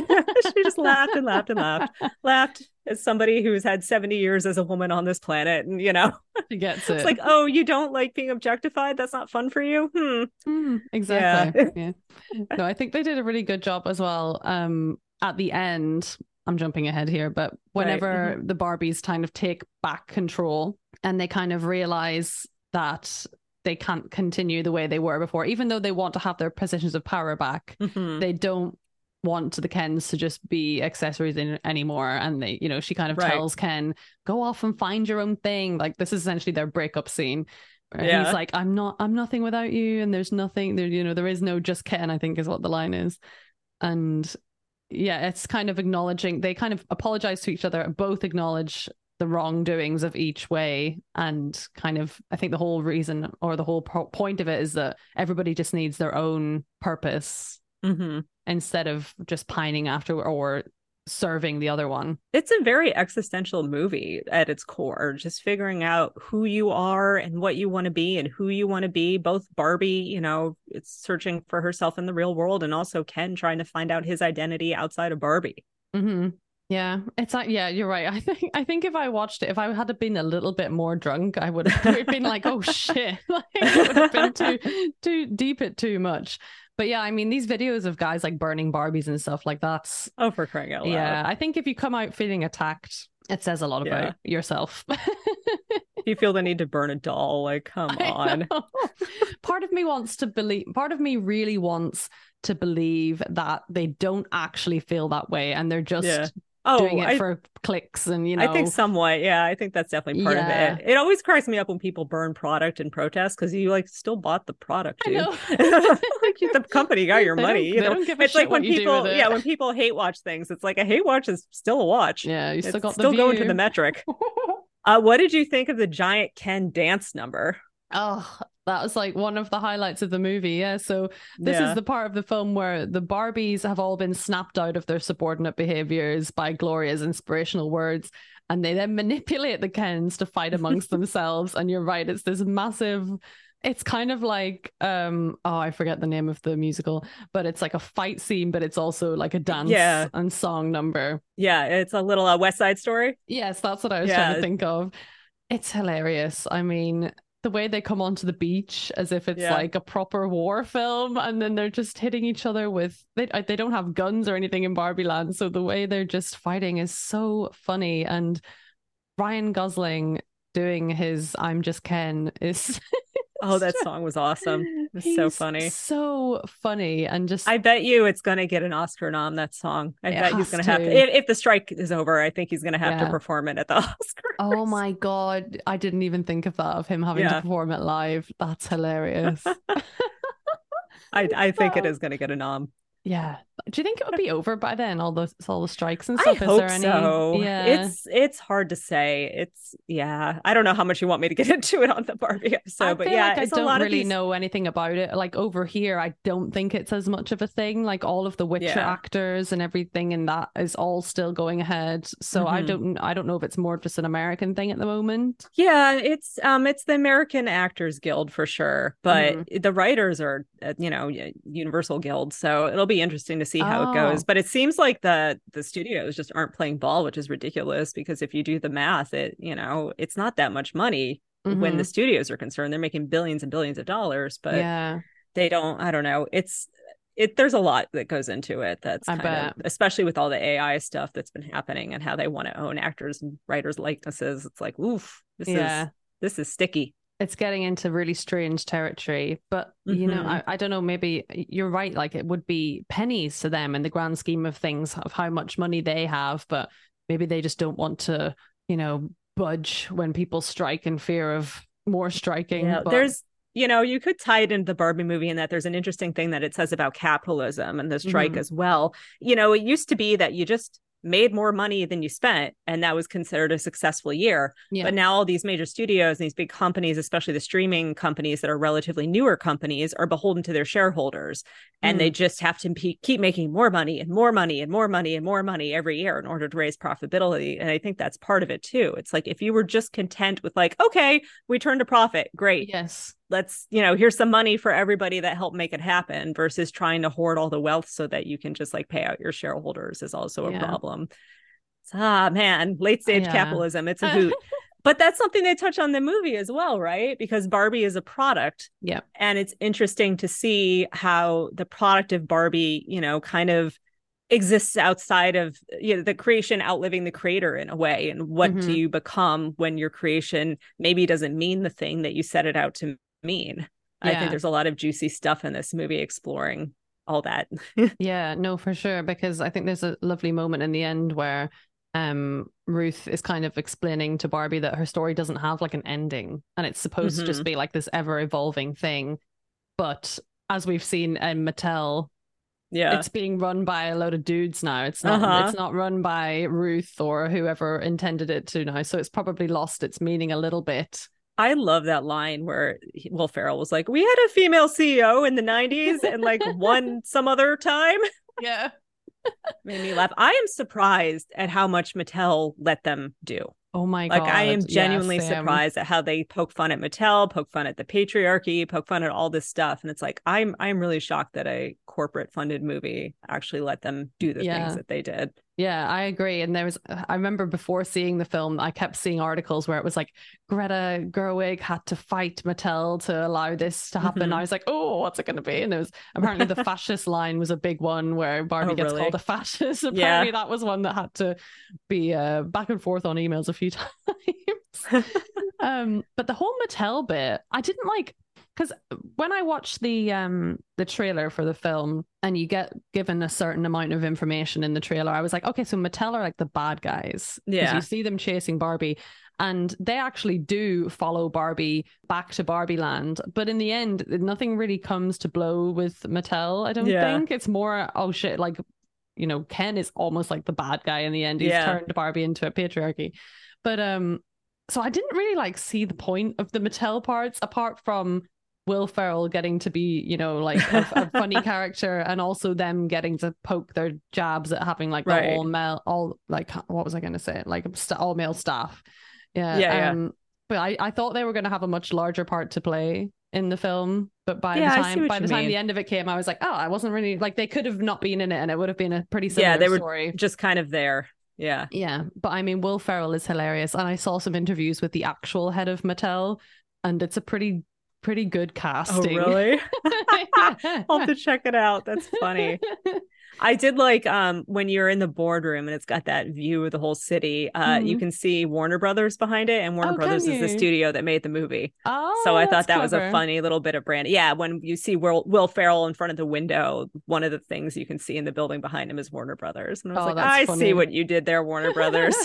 She just laughed and laughed and laughed. Laughed as somebody who's had seventy years as a woman on this planet. And, you know, She gets it. it's like, oh, you don't like being objectified? That's not fun for you? Hmm. Mm, exactly. Yeah. Yeah. No, I think they did a really good job as well. Um, at the end, I'm jumping ahead here, but whenever Right. the Barbies kind of take back control and they kind of realize that they can't continue the way they were before, even though they want to have their positions of power back, Mhm. they don't want the Kens to just be accessories in anymore. And they, you know, she kind of Right. tells Ken, go off and find your own thing. Like, this is essentially their breakup scene. Where Yeah. He's like, I'm not, I'm nothing without you. And there's nothing there, you know, there is no just Ken, I think is what the line is. And yeah, it's kind of acknowledging, they kind of apologize to each other, both acknowledge the wrongdoings of each way, and kind of, I think the whole reason or the whole po- point of it is that everybody just needs their own purpose Mhm. instead of just pining after or serving the other one. It's a very existential movie at its core, just figuring out who you are and what you want to be and who you want to be. Both Barbie, you know, it's searching for herself in the real world, and also Ken trying to find out his identity outside of Barbie. Mm-hmm. Yeah, it's like, yeah, you're right. I think I think if I watched it, if I had been a little bit more drunk, I would have been like, oh shit, like it would have been too too deep it too much. But yeah, I mean, these videos of guys like burning Barbies and stuff like that's, Oh, for crying out loud. yeah, I think if you come out feeling attacked, it says a lot about Yeah. yourself. you feel the need to burn a doll? Like, come on. Part of me wants to believe, part of me really wants to believe that they don't actually feel that way and they're just yeah. oh, doing it I, for clicks and, you know. I think somewhat, yeah. I think that's definitely part yeah. of it. It always cracks me up when people burn product in protest because you like still bought the product, dude. I know. Like the company got your they money. You know, it's like when people, yeah, when people hate watch things, it's like a hate watch is still a watch. Yeah, you still it's got still the going to the metric. uh, what did you think of the giant Ken dance number? Oh, that was like one of the highlights of the movie. Yeah. So this yeah. is the part of the film where the Barbies have all been snapped out of their subordinate behaviors by Gloria's inspirational words. And they then manipulate the Kens to fight amongst themselves. And you're right. It's this massive, it's kind of like, um, oh, I forget the name of the musical, but it's like a fight scene, but it's also like a dance yeah. and song number. Yeah. It's a little uh, West Side Story. Yes. That's what I was yeah. trying to think of. It's hilarious. I mean, the way they come onto the beach as if it's yeah. like a proper war film, and then they're just hitting each other with they they don't have guns or anything in Barbie Land, so the way they're just fighting is so funny. And Ryan Gosling doing his "I'm Just Ken" is oh, that song was awesome. It was so funny, so funny, and just I bet you it's gonna get an Oscar nom. That song, I bet he's gonna to. have to. If, if the strike is over, I think he's gonna have yeah. to perform it at the Oscars. Oh my god, I didn't even think of that of him having yeah. to perform it live. That's hilarious. I I think it is gonna get a nom. Yeah. Do you think it would be over by then, all the all the strikes and stuff? I Is hope there any... so. Yeah. It's it's hard to say. It's yeah. I don't know how much you want me to get into it on the Barbie episode, I but feel yeah, like I it's don't a lot really of these... know anything about it. Like over here, I don't think it's as much of a thing. Like all of the Witcher yeah. actors and everything, and that is all still going ahead. So mm-hmm. I don't I don't know if it's more just an American thing at the moment. Yeah, it's um it's the American Actors Guild for sure, but mm-hmm. the writers are uh, you know Universal Guild, so it'll be interesting to see how oh. it goes. But it seems like the the studios just aren't playing ball, which is ridiculous because if you do the math, it you know it's not that much money mm-hmm. when the studios are concerned. They're making billions and billions of dollars, but yeah. they don't. I don't know. It's it. There's a lot that goes into it. That's I kind bet. of, especially with all the A I stuff that's been happening and how they want to own actors and writers' likenesses. It's like, oof, this yeah. is this is sticky. It's getting into really strange territory, but mm-hmm. you know, I, I don't know, maybe you're right. Like it would be pennies to them in the grand scheme of things of how much money they have, but maybe they just don't want to, you know, budge when people strike in fear of more striking. Yeah, but... there's, you know, you could tie it into the Barbie movie in that there's an interesting thing that it says about capitalism and the strike mm-hmm. as well. You know, it used to be that you just made more money than you spent, and that was considered a successful year. Yeah. But now all these major studios and these big companies, especially the streaming companies that are relatively newer companies, are beholden to their shareholders, and mm. they just have to be, keep making more money and more money and more money and more money every year in order to raise profitability. And I think that's part of it too. It's like if you were just content with like, okay, we turned a profit, great. Yes. Let's, you know, here's some money for everybody that helped make it happen versus trying to hoard all the wealth so that you can just like pay out your shareholders is also a yeah. problem. So, ah, man, late stage yeah. capitalism. It's a hoot. But that's something they touch on in the movie as well, right? Because Barbie is a product. Yeah. And it's interesting to see how the product of Barbie, you know, kind of exists outside of, you know, the creation outliving the creator in a way. And what mm-hmm. do you become when your creation maybe doesn't mean the thing that you set it out to mean? Yeah. I think there's a lot of juicy stuff in this movie exploring all that. Yeah, no, for sure. Because I think there's a lovely moment in the end where um Ruth is kind of explaining to Barbie that her story doesn't have like an ending and it's supposed mm-hmm. to just be like this ever evolving thing. But as we've seen in Mattel, yeah, it's being run by a load of dudes now. It's not uh-huh. it's not run by Ruth or whoever intended it to now. So it's probably lost its meaning a little bit. I love that line where Will Ferrell was like, we had a female C E O in the nineties and like one some other time. Yeah. Made me laugh. I am surprised at how much Mattel let them do. Oh my God. Like I am genuinely yes, surprised at how they poke fun at Mattel, poke fun at the patriarchy, poke fun at all this stuff. And it's like, I'm I'm really shocked that a corporate funded movie actually let them do the yeah. things that they did. Yeah, I agree. And there was, I remember before seeing the film, I kept seeing articles where it was like Greta Gerwig had to fight Mattel to allow this to happen. Mm-hmm. I was like, oh, what's it going to be? And it was apparently the fascist line was a big one where Barbie oh, gets really? called a fascist. Apparently yeah. that was one that had to be uh, back and forth on emails a few times. Um, but the whole Mattel bit, I didn't like, because when I watched the um the trailer for the film and you get given a certain amount of information in the trailer, I was like, okay, so Mattel are like the bad guys. Because Yeah. you see them chasing Barbie. And they actually do follow Barbie back to Barbie Land. But in the end, nothing really comes to blow with Mattel, I don't Yeah. think. It's more, oh shit, like, you know, Ken is almost like the bad guy in the end. He's Yeah. turned Barbie into a patriarchy. But um, so I didn't really like see the point of the Mattel parts apart from Will Ferrell getting to be, you know, like a, a funny character, and also them getting to poke their jabs at having like Right. the all male, all like, what was I going to say? Like st- all male staff. Yeah. Yeah, um, yeah. But I, I thought they were going to have a much larger part to play in the film. But by Yeah, I the see time what by you the time mean. the end of it came, I was like, oh, I wasn't really like they could have not been in it, and it would have been a pretty similar Yeah, they were story. just kind of there. Yeah. Yeah. But I mean, Will Ferrell is hilarious. And I saw some interviews with the actual head of Mattel, and it's a pretty, pretty good Oh, casting. really? Yeah. I'll have to check it out. That's funny. I did like um when you're in the boardroom and it's got that view of the whole city. Uh, Mhm. you can see Warner Brothers behind it, and Warner Oh, Brothers can is the you? studio that made the movie. Oh, So I that's thought that was a clever. funny little bit of brand. Yeah, when you see Will, Will Ferrell in front of the window, one of the things you can see in the building behind him is Warner Brothers. And I was Oh, like, that's I funny. see what you did there, Warner Brothers.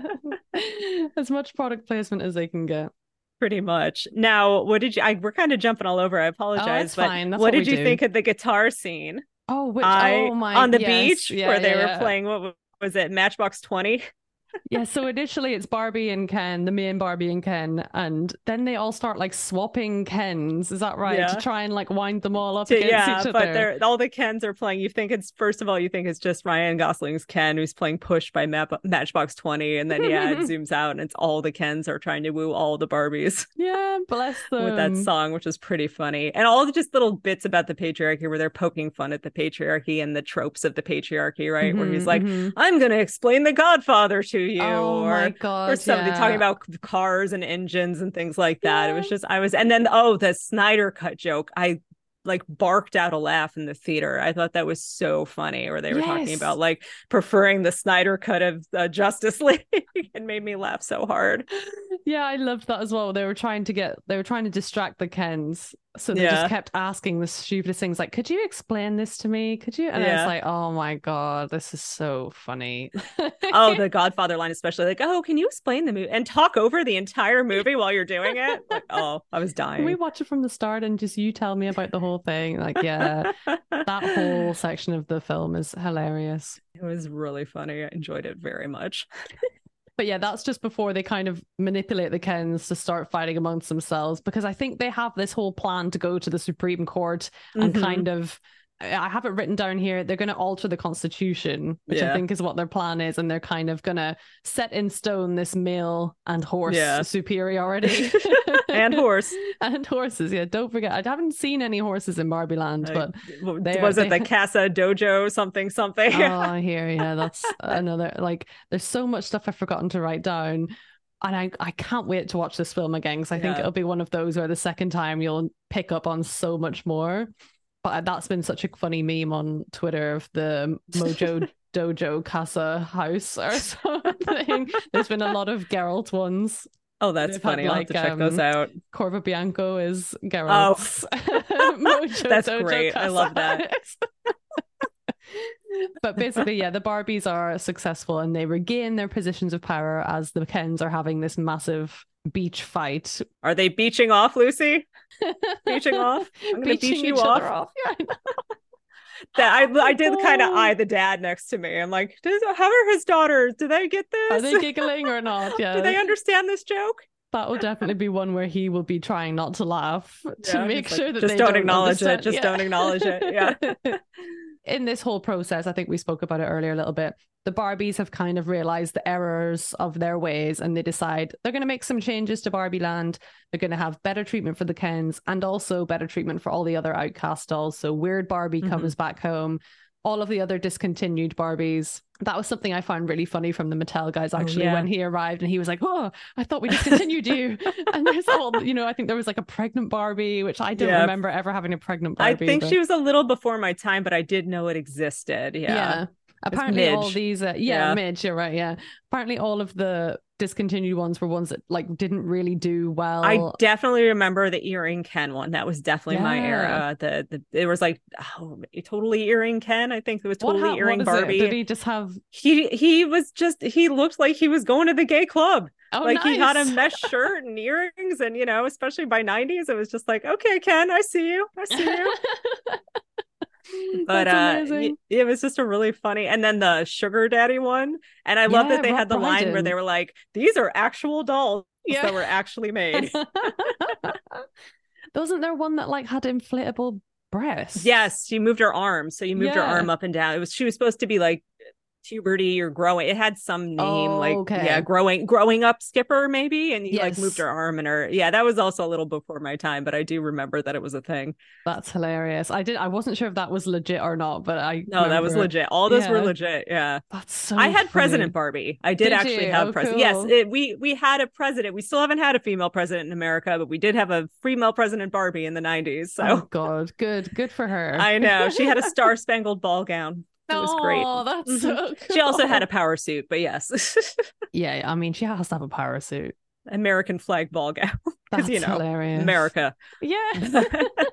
As much product placement as they can get. Pretty much. Now, what did you? I we're kind of jumping all over. I apologize, it's but fine. That's what what did we you do. think of the guitar scene? Oh, which I oh my on the yes. beach Yeah, where they yeah, were yeah. playing. What was it? Matchbox twenty. Yeah, so initially it's Barbie and Ken, the main Barbie and Ken, and then they all start like swapping Kens. Is that right? Yeah. To try and like wind them all up To- against yeah, each other. but they're all the Kens are playing. You think it's first of all, you think it's just Ryan Gosling's Ken who's playing Push by Map- Matchbox twenty, and then yeah, it zooms out and it's all the Kens are trying to woo all the Barbies Yeah, bless them. with that song, which is pretty funny, and all the just little bits about the patriarchy where they're poking fun at the patriarchy and the tropes of the patriarchy, right? Mhm, where he's like, mhm. "I'm going to explain The Godfather to you," Oh or my god, or something yeah. talking about cars and engines and things like that. Yeah. It was just I was and then oh the Snyder Cut joke. I like barked out a laugh in the theater. I thought that was so funny, where they were talking Yes. about like preferring the Snyder Cut of uh, Justice League. It made me laugh so hard. Yeah, I loved that as well. They were trying to get, they were trying to distract the Kens. So they Yeah. just kept asking the stupidest things like, could you explain this to me? Could you? And I Yeah. was like, oh my God, this is so funny. Oh, the Godfather line, especially like, oh, can you explain the movie and talk over the entire movie while you're doing it? Like, oh, I was dying. Can we watch it from the start and just you tell me about the whole thing? Like, yeah, that whole section of the film is hilarious. It was really funny. I enjoyed it very much. But yeah, that's just before they kind of manipulate the Kens to start fighting amongst themselves, because I think they have this whole plan to go to the Supreme Court and Mhm. kind of, I have it written down here, they're going to alter the Constitution, which Yeah. I think is what their plan is. And they're kind of going to set in stone this male and horse Yeah. superiority. And horse. And horses, yeah. Don't forget, I haven't seen any horses in Barbie Land, Uh, but w- they are- was it they- the Casa Dojo something something? oh, I hear, yeah, that's another, like, there's so much stuff I've forgotten to write down. And I, I can't wait to watch this film again, because I think Yeah. it'll be one of those where the second time you'll pick up on so much more. But that's been such a funny meme on Twitter of the Mojo Dojo Casa house or something. There's been a lot of Geralt ones. Oh, that's They've had, funny. I'll have to like, check those um, out. Corva Bianco is Geralt's Mojo Oh. That's Dojo great. I Casa love that. house. But basically, yeah, the Barbies are successful and they regain their positions of power as the Kens are having this massive beach fight. Are they beaching off, Lucy? Beaching off? I'm gonna Beaching beach you each other off. off. Yeah, I know. That I I did kind of Oh. eye the dad next to me. I'm like, Does, how are his daughters? Do they get this? Are they giggling or not? Yeah. Do they understand this joke? That will definitely be one where he will be trying not to laugh to Yeah, make it's like, sure that just they don't don't acknowledge it. understand. Just don't acknowledge it. Yeah. In this whole process, I think we spoke about it earlier a little bit. The Barbies have kind of realized the errors of their ways, and they decide they're going to make some changes to Barbie Land. They're going to have better treatment for the Kens and also better treatment for all the other outcast dolls. So Weird Barbie Mhm. comes back home. All of the other discontinued Barbies. That was something I found really funny from the Mattel guys, actually, yeah. when he arrived and he was like, oh, I thought we discontinued you. And there's all, you know, I think there was like a pregnant Barbie, which I don't Yeah. remember ever having a pregnant I Barbie. think but- she was a little before my time, but I did know it existed. Yeah. Yeah. Apparently all Midge. these, uh, yeah, Yeah. Midge, you're right, yeah. Apparently all of the discontinued ones were ones that like didn't really do well. I definitely remember the earring Ken one. That was definitely Yeah. my era. The the it was like oh, totally earring Ken. I think it was What totally hap- earring what is it? Barbie. Did he just have He he was just he looked like he was going to the gay club. oh Like he had a nice. mesh shirt and earrings, and you know, especially by nineties, it was just like, okay, Ken, I see you, I see you. But That's uh amazing. y- it was just a really funny. And then the sugar daddy one, and I love Yeah, that they Rob had the line where Brydon. they were like, these are actual dolls Yeah. that were actually made. Wasn't there one that like had inflatable breasts? Yes, she moved her arm, so you moved her Yeah. arm up and down. It was she was supposed to be like puberty or growing. It had some name, Oh, like okay. yeah, growing growing up Skipper maybe, and you like Yes. moved her arm and her. Yeah, that was also a little before my time, but I do remember that it was a thing. That's hilarious. I did. I wasn't sure if that was legit or not, but I No, that was remember it. legit. All those were Yeah. legit. Yeah. That's so. I had funny. President Barbie. I did, Did actually you? have Oh, president. Yes, cool. it, we we had a president. We still haven't had a female president in America, but we did have a female president Barbie in the nineties. So Oh God, good, good for her. I know she had a star spangled ball gown. It was great. Oh, that's Mhm. so cool. She also had a power suit, but yes, Yeah, I mean, she has to have a power suit. American flag ball gown That's because you know hilarious. America. Yeah.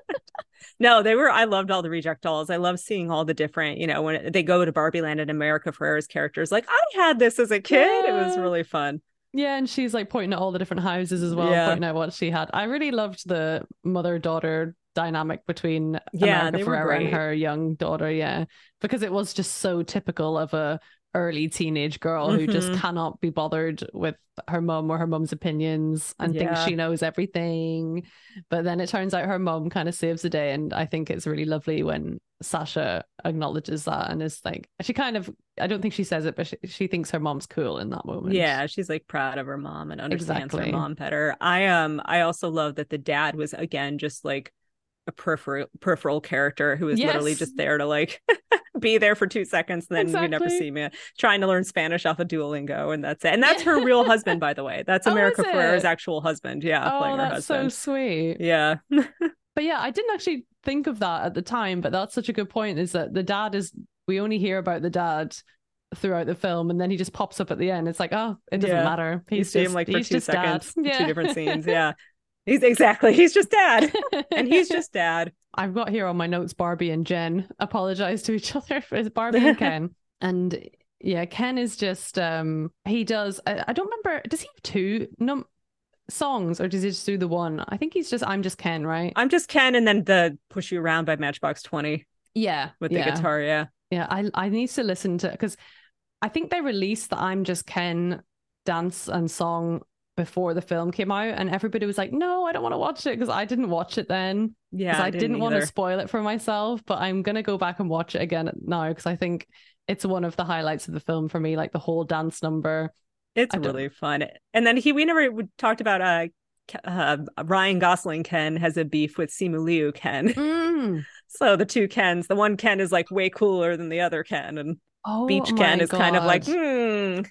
No, they were. I loved all the reject dolls. I love seeing all the different. You know, when they go to Barbie Land in America Ferrera's characters, like I had this as a kid. It was Yeah. really fun. Yeah, and she's like pointing at all the different houses as well, Yeah. pointing out what she had. I really loved the mother-daughter dynamic between Yeah, America they were Ferrera and great. her young daughter, yeah. Because it was just so typical of a early teenage girl who just Mhm. cannot be bothered with her mum or her mum's opinions and thinks Yeah. she knows everything. But then it turns out her mum kind of saves the day, and I think it's really lovely when Sasha acknowledges that and is like, she kind of, I don't think she says it, but she, she thinks her mom's cool in that moment. Yeah, she's like proud of her mom and understands Exactly. her mom better. I um I also love that the dad was again just like a peripheral peripheral character who was literally Yes. just there to like be there for two seconds and then we never Exactly. see him again, trying to learn Spanish off of Duolingo, and that's it. And that's her real husband, by the way. That's Oh, America is it? Ferrera's actual husband. Yeah, Oh, playing her that's so husband. sweet. Yeah. But yeah, I didn't actually think of that at the time, but that's such a good point, is that the dad is, we only hear about the dad throughout the film, and then he just pops up at the end. It's like, oh, it doesn't Yeah. matter. You He's see just him like for he's two just dad. seconds, Yeah. two different scenes. Yeah. He's exactly he's just dad. And he's just dad. I've got here on my notes Barbie and Jen apologize to each other for Barbie and Ken. And yeah, Ken is just um he does I, I don't remember, does he have two num songs or does he just do the one? I think he's just I'm just Ken, right? I'm just Ken, and then the Push You Around by Matchbox twenty Yeah. with yeah. the guitar. Yeah. Yeah, I I need to listen to, because I think they released the I'm Just Ken dance and song before the film came out, and everybody was like, no, I don't want to watch it, because I didn't watch it then. Yeah. Because I, didn't, want to either. spoil it for myself, but I'm gonna go back and watch it again now, because I think it's one of the highlights of the film for me, like the whole dance number. It's I don't- really fun. And then he we never talked about uh, Ke- uh Ryan Gosling Ken has a beef with Simu Liu Ken. Mm. So the two Kens, the one Ken is like way cooler than the other Ken, and Oh, Beach my Ken is kind of like, God. hmm.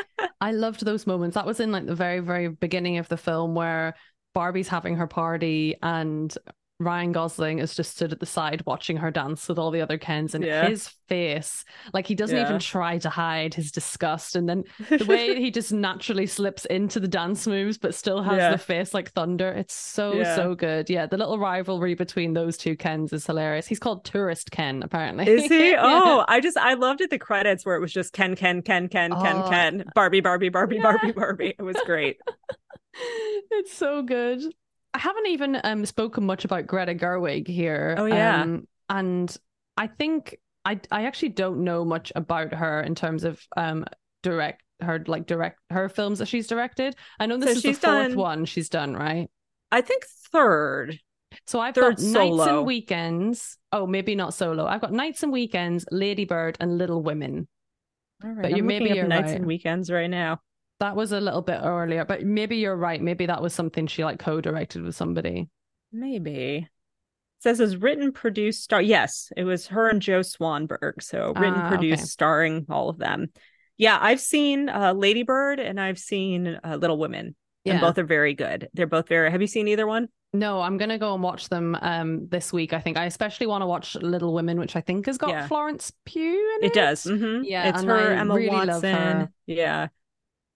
I loved those moments. That was in like the very, very beginning of the film where Barbie's having her party and Ryan Gosling is just stood at the side watching her dance with all the other Kens, and Yeah. his face, like he doesn't Yeah. even try to hide his disgust. And then the way he just naturally slips into the dance moves, but still has Yeah. the face like thunder. It's so, Yeah. so good. Yeah, the little rivalry between those two Kens is hilarious. He's called Tourist Ken, apparently. Is he? Yeah. Oh, I just I loved it. The credits where it was just Ken, Ken, Ken, Ken, Ken, Oh. Ken, Barbie, Barbie, Barbie, Yeah. Barbie, Barbie. It was great. It's so good. I haven't even um spoken much about Greta Gerwig here. Oh, yeah. Um, and I think I I actually don't know much about her in terms of um direct her like direct her films that she's directed. I know this So is the she's fourth done- one she's done, right? I think third. So I've Third got Nights solo. and Weekends. Oh, maybe not solo. I've got Nights and Weekends, Lady Bird, and Little Women. All right, But you- I'm maybe looking up you're nights right. and weekends right now. That was a little bit earlier, but maybe you're right. Maybe that was something she like co-directed with somebody. Maybe. It says it's written, produced, star. Yes, it was her and Joe Swanberg. So written, Ah, produced, okay. starring all of them. Yeah, I've seen uh, Lady Bird and I've seen uh, Little Women. And Yeah. both are very good. They're both very. Have you seen either one? No, I'm gonna go and watch them um this week. I think I especially want to watch Little Women, which I think has got Yeah. Florence Pugh in it. It does. Mhm. Yeah, It's and her, I Emma really love Watson. her. Yeah.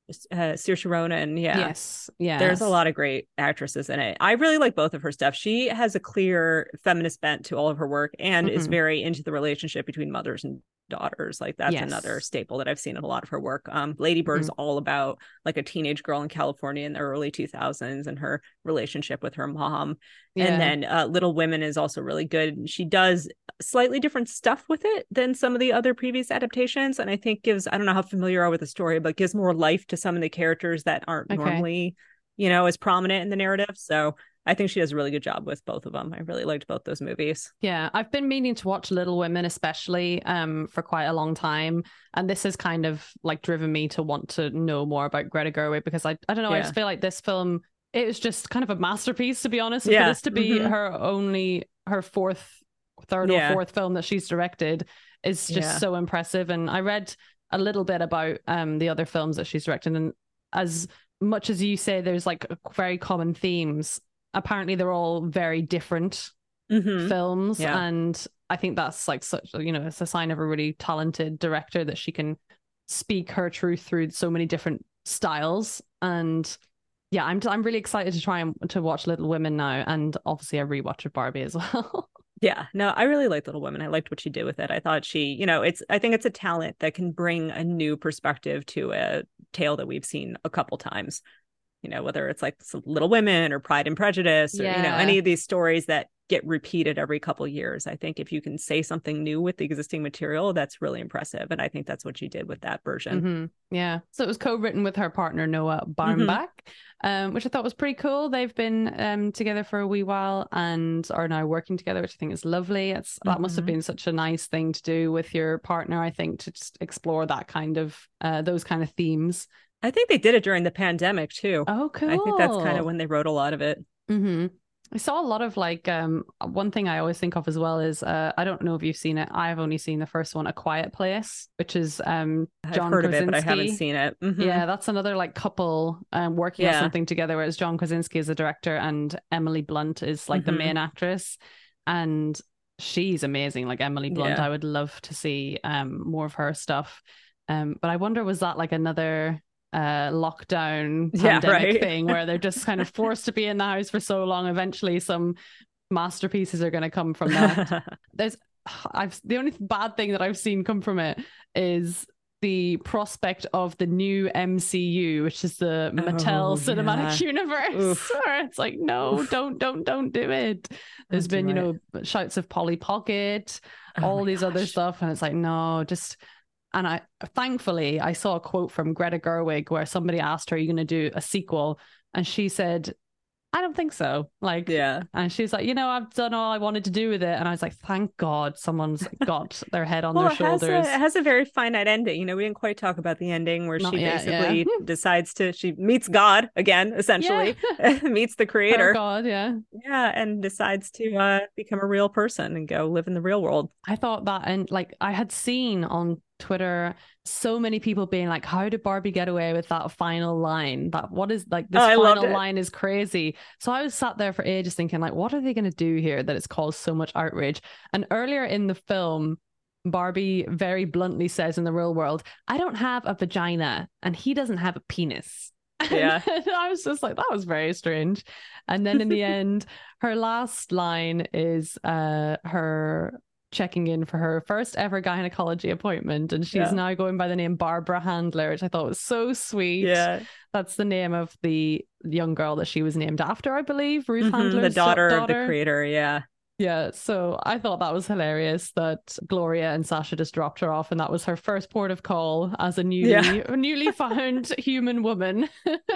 uh, Saoirse Ronan. Yeah. Yes. Yes. There's a lot of great actresses in it. I really like both of her stuff. She has a clear feminist bent to all of her work and mm-hmm. is very into the relationship between mothers and daughters. Like that's yes. another staple that I've seen in a lot of her work. Um, Lady Bird is mm-hmm. all about like a teenage girl in California in the early two thousands and her relationship with her mom. Yeah. And then uh, Little Women is also really good. She does slightly different stuff with it than some of the other previous adaptations. And I think gives, I don't know how familiar you are with the story, but gives more life to some of the characters that aren't okay. normally, you know, as prominent in the narrative. So I think she does a really good job with both of them. I really liked both those movies. Yeah, I've been meaning to watch Little Women, especially um, for quite a long time. And this has kind of like driven me to want to know more about Greta Gerwig because I, I don't know, yeah. I just feel like this film, it was just kind of a masterpiece, to be honest. And yeah. for this to be mm-hmm. her only, her fourth, third yeah. or fourth film that she's directed is just yeah. so impressive. And I read a little bit about um, the other films that she's directed. And as much as you say, there's like very common themes, apparently they're all very different mm-hmm. films. Yeah. And I think that's like such, you know, it's a sign of a really talented director that she can speak her truth through so many different styles. And yeah, I'm I'm really excited to try and to watch Little Women now. And obviously a rewatch of Barbie as well. Yeah, no, I really liked Little Women. I liked what she did with it. I thought she, you know, it's, I think it's a talent that can bring a new perspective to a tale that we've seen a couple times. You know, whether it's like some Little Women or Pride and Prejudice or, yeah. you know, any of these stories that get repeated every couple of years. I think if you can say something new with the existing material, that's really impressive. And I think that's what she did with that version. Mm-hmm. Yeah. So it was co-written with her partner, Noah Baumbach, mm-hmm. um, which I thought was pretty cool. They've been um, together for a wee while and are now working together, which I think is lovely. It's mm-hmm. That must have been such a nice thing to do with your partner, I think, to just explore that kind of, uh, those kind of themes. I think they did it during the pandemic too. Oh, cool. I think that's kind of when they wrote a lot of it. Mm-hmm. I saw a lot of like, um, one thing I always think of as well is, uh, I don't know if you've seen it. I've only seen the first one, A Quiet Place, which is um, John I've heard Krasinski. of it, but I haven't seen it. Mm-hmm. Yeah, that's another like couple um, working yeah. on something together, whereas John Krasinski is the director and Emily Blunt is like mm-hmm. the main actress. And she's amazing. Like Emily Blunt, yeah. I would love to see um, more of her stuff. Um, but I wonder, was that like another... uh lockdown pandemic yeah, right. thing where they're just kind of forced to be in the house for so long? Eventually some masterpieces are going to come from that. There's I've the only bad thing that I've seen come from it is the prospect of the new M C U, which is the Mattel oh, Cinematic yeah. Universe. Oof. Where it's like, no, Oof. don't don't don't do it. There's don't been you know it. shouts of Polly Pocket, oh all these gosh. other stuff, and it's like, no, just. And I, thankfully, I saw a quote from Greta Gerwig where somebody asked her, "Are you going to do a sequel?" And she said, "I don't think so." Like, yeah. And she's like, "You know, I've done all I wanted to do with it." And I was like, "Thank God, someone's got their head on well, their it shoulders." Has a, it has a very finite ending. You know, we didn't quite talk about the ending where Not she yet, basically yeah. decides to, she meets God again, essentially, yeah. meets the creator. Her God, yeah. Yeah, and decides to uh, become a real person and go live in the real world. I thought that, and like, I had seen on Twitter so many people being like, how did Barbie get away with that final line? That what is like this oh, final line is crazy. So I was sat there for ages thinking, like, what are they going to do here that it's caused so much outrage? And earlier in the film, Barbie very bluntly says, in the real world, I don't have a vagina and he doesn't have a penis. Yeah. And I was just like, that was very strange. And then in the end, her last line is uh her checking in for her first ever gynecology appointment, and she's yeah. now going by the name Barbara Handler, which I thought was so sweet. Yeah, that's the name of the young girl that she was named after, I believe. Ruth mm-hmm, Handler's the daughter, daughter of the creator. Yeah. Yeah, so I thought that was hilarious that Gloria and Sasha just dropped her off, and that was her first port of call as a newly yeah. newly found human woman.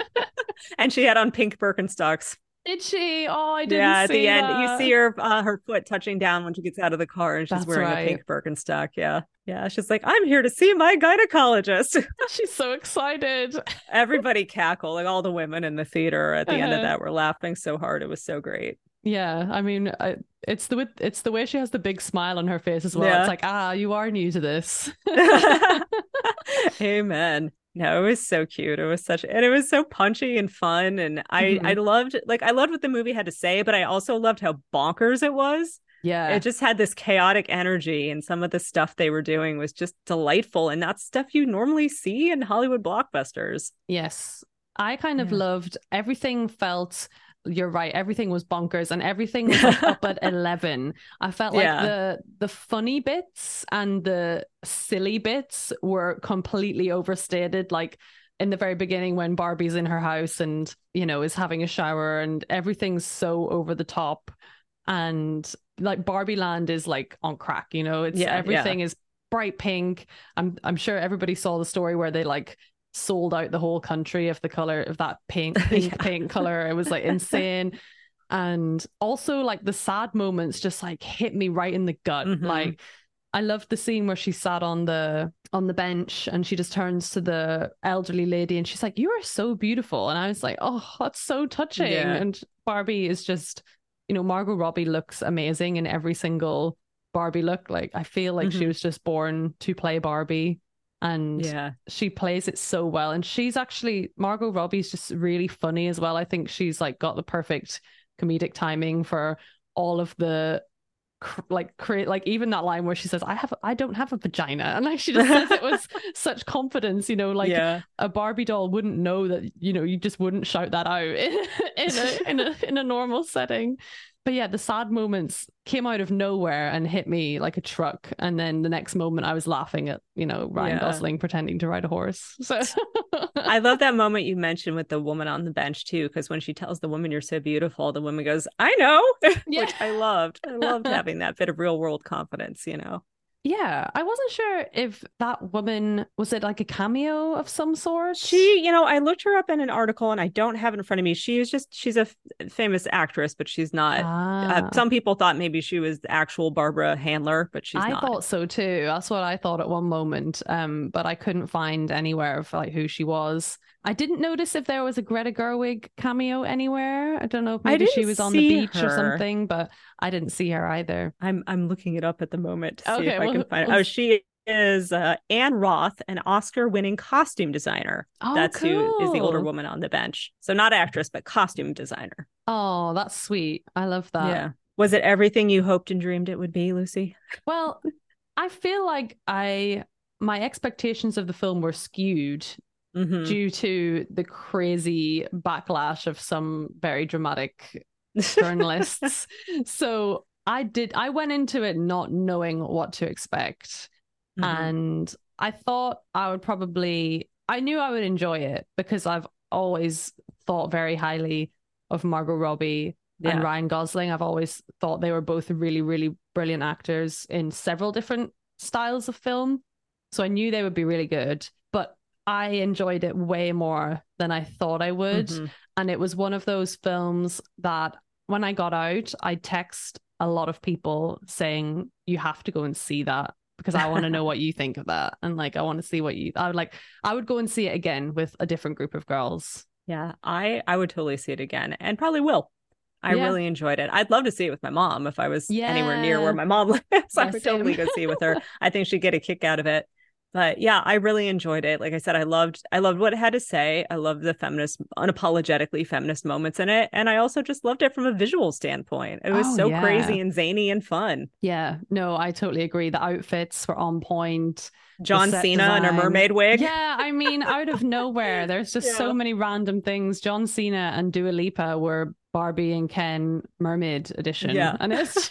And she had on pink Birkenstocks. Did she? Oh, I didn't yeah, at see the end, that. you see her uh, her foot touching down when she gets out of the car, and she's That's wearing right. a pink Birkenstock. Yeah. Yeah. She's like, I'm here to see my gynecologist. She's so excited. Everybody cackled. Like all the women in the theater at the uh-huh. end of that were laughing so hard. It was so great. Yeah. I mean, I, it's the it's the way she has the big smile on her face as well. Yeah. It's like, ah, you are new to this. Amen. No, it was so cute. It was such, and it was so punchy and fun. And I, mm-hmm. I loved, like, I loved what the movie had to say, but I also loved how bonkers it was. Yeah. It just had this chaotic energy, and some of the stuff they were doing was just delightful and not stuff you normally see in Hollywood blockbusters. Yes. I kind of Yeah. loved everything felt, you're right, everything was bonkers and everything was like up at eleven. I felt like Yeah. the the funny bits and the silly bits were completely overstated. Like in the very beginning when Barbie's in her house and, you know, is having a shower and everything's so over the top. And like Barbie Land is like on crack, you know, it's Yeah, everything yeah. is bright pink. I'm I'm sure everybody saw the story where they like sold out the whole country of the color of that pink, pink, Yeah. pink color. It was like insane. And also like the sad moments just like hit me right in the gut. Mhm. Like I loved the scene where she sat on the on the bench and she just turns to the elderly lady and she's like, "You are so beautiful." And I was like, "Oh, that's so touching." Yeah. And Barbie is just, you know, Margot Robbie looks amazing in every single Barbie look. Like I feel like she Mhm. was just born to play Barbie, and Yeah. she plays it so well. And she's actually, Margot Robbie's just really funny as well. I think she's like got the perfect comedic timing for all of the cr- like create like even that line where she says, I have I don't have a vagina, and like she just says it with such confidence, you know, like Yeah. a Barbie doll wouldn't know that, you know, you just wouldn't shout that out in, in a in a in a normal setting. But yeah, the sad moments came out of nowhere and hit me like a truck. And then the next moment I was laughing at, you know, Ryan Yeah. Gosling pretending to ride a horse. So I love that moment you mentioned with the woman on the bench too, because when she tells the woman, "You're so beautiful," the woman goes, "I know," yeah. which I loved. I loved having that bit of real world confidence, you know. Yeah, I wasn't sure if that woman was it like a cameo of some sort. She, you know, I looked her up in an article and I don't have it in front of me. She is just, she's a f- famous actress, but she's not. Uh, Ah. some people thought maybe she was the actual Barbara Handler, but she's I not. thought so too. That's what I thought at one moment. Um, but I couldn't find anywhere of like who she was. I didn't notice if there was a Greta Gerwig cameo anywhere. I don't know if I maybe she didn't was on the see beach or her. something, but I didn't see her either. I'm I'm looking it up at the moment to see Okay, if I well, can find it. well- Oh, she is uh, Anne Roth, an Oscar-winning costume designer. Oh, That's who is the older cool. woman on the bench. So not actress, but costume designer. Oh, that's sweet. I love that. Yeah. Was it everything you hoped and dreamed it would be, Lucy? Well, I feel like I my expectations of the film were skewed Mhm. due to the crazy backlash of some very dramatic journalists. So I did I went into it not knowing what to expect. Mhm. And I thought I would probably I knew I would enjoy it because I've always thought very highly of Margot Robbie Yeah. and Ryan Gosling. I've always thought they were both really, really brilliant actors in several different styles of film. So I knew they would be really good, but I enjoyed it way more than I thought I would. Mhm. And it was one of those films that when I got out, I text a lot of people saying, "You have to go and see that because I want to know what you think of that." And like, I want to see what you, I would like, I would go and see it again with a different group of girls. Yeah, I I would totally see it again and probably will. I Yeah. really enjoyed it. I'd love to see it with my mom if I was anywhere near Yeah. where my mom lives. I Yeah, would totally same. go see it with her. I think she'd get a kick out of it. But yeah, I really enjoyed it. Like I said, I loved I loved what it had to say. I loved the feminist, unapologetically feminist moments in it. And I also just loved it from a visual standpoint. It was Oh, so yeah. crazy and zany and fun. Yeah, no, I totally agree. The outfits were on point. John set Cena in a design. mermaid wig. Yeah, I mean, out of nowhere, there's just so Yeah. many random things. John Cena and Dua Lipa were Barbie and Ken Mermaid edition. Yeah. And it's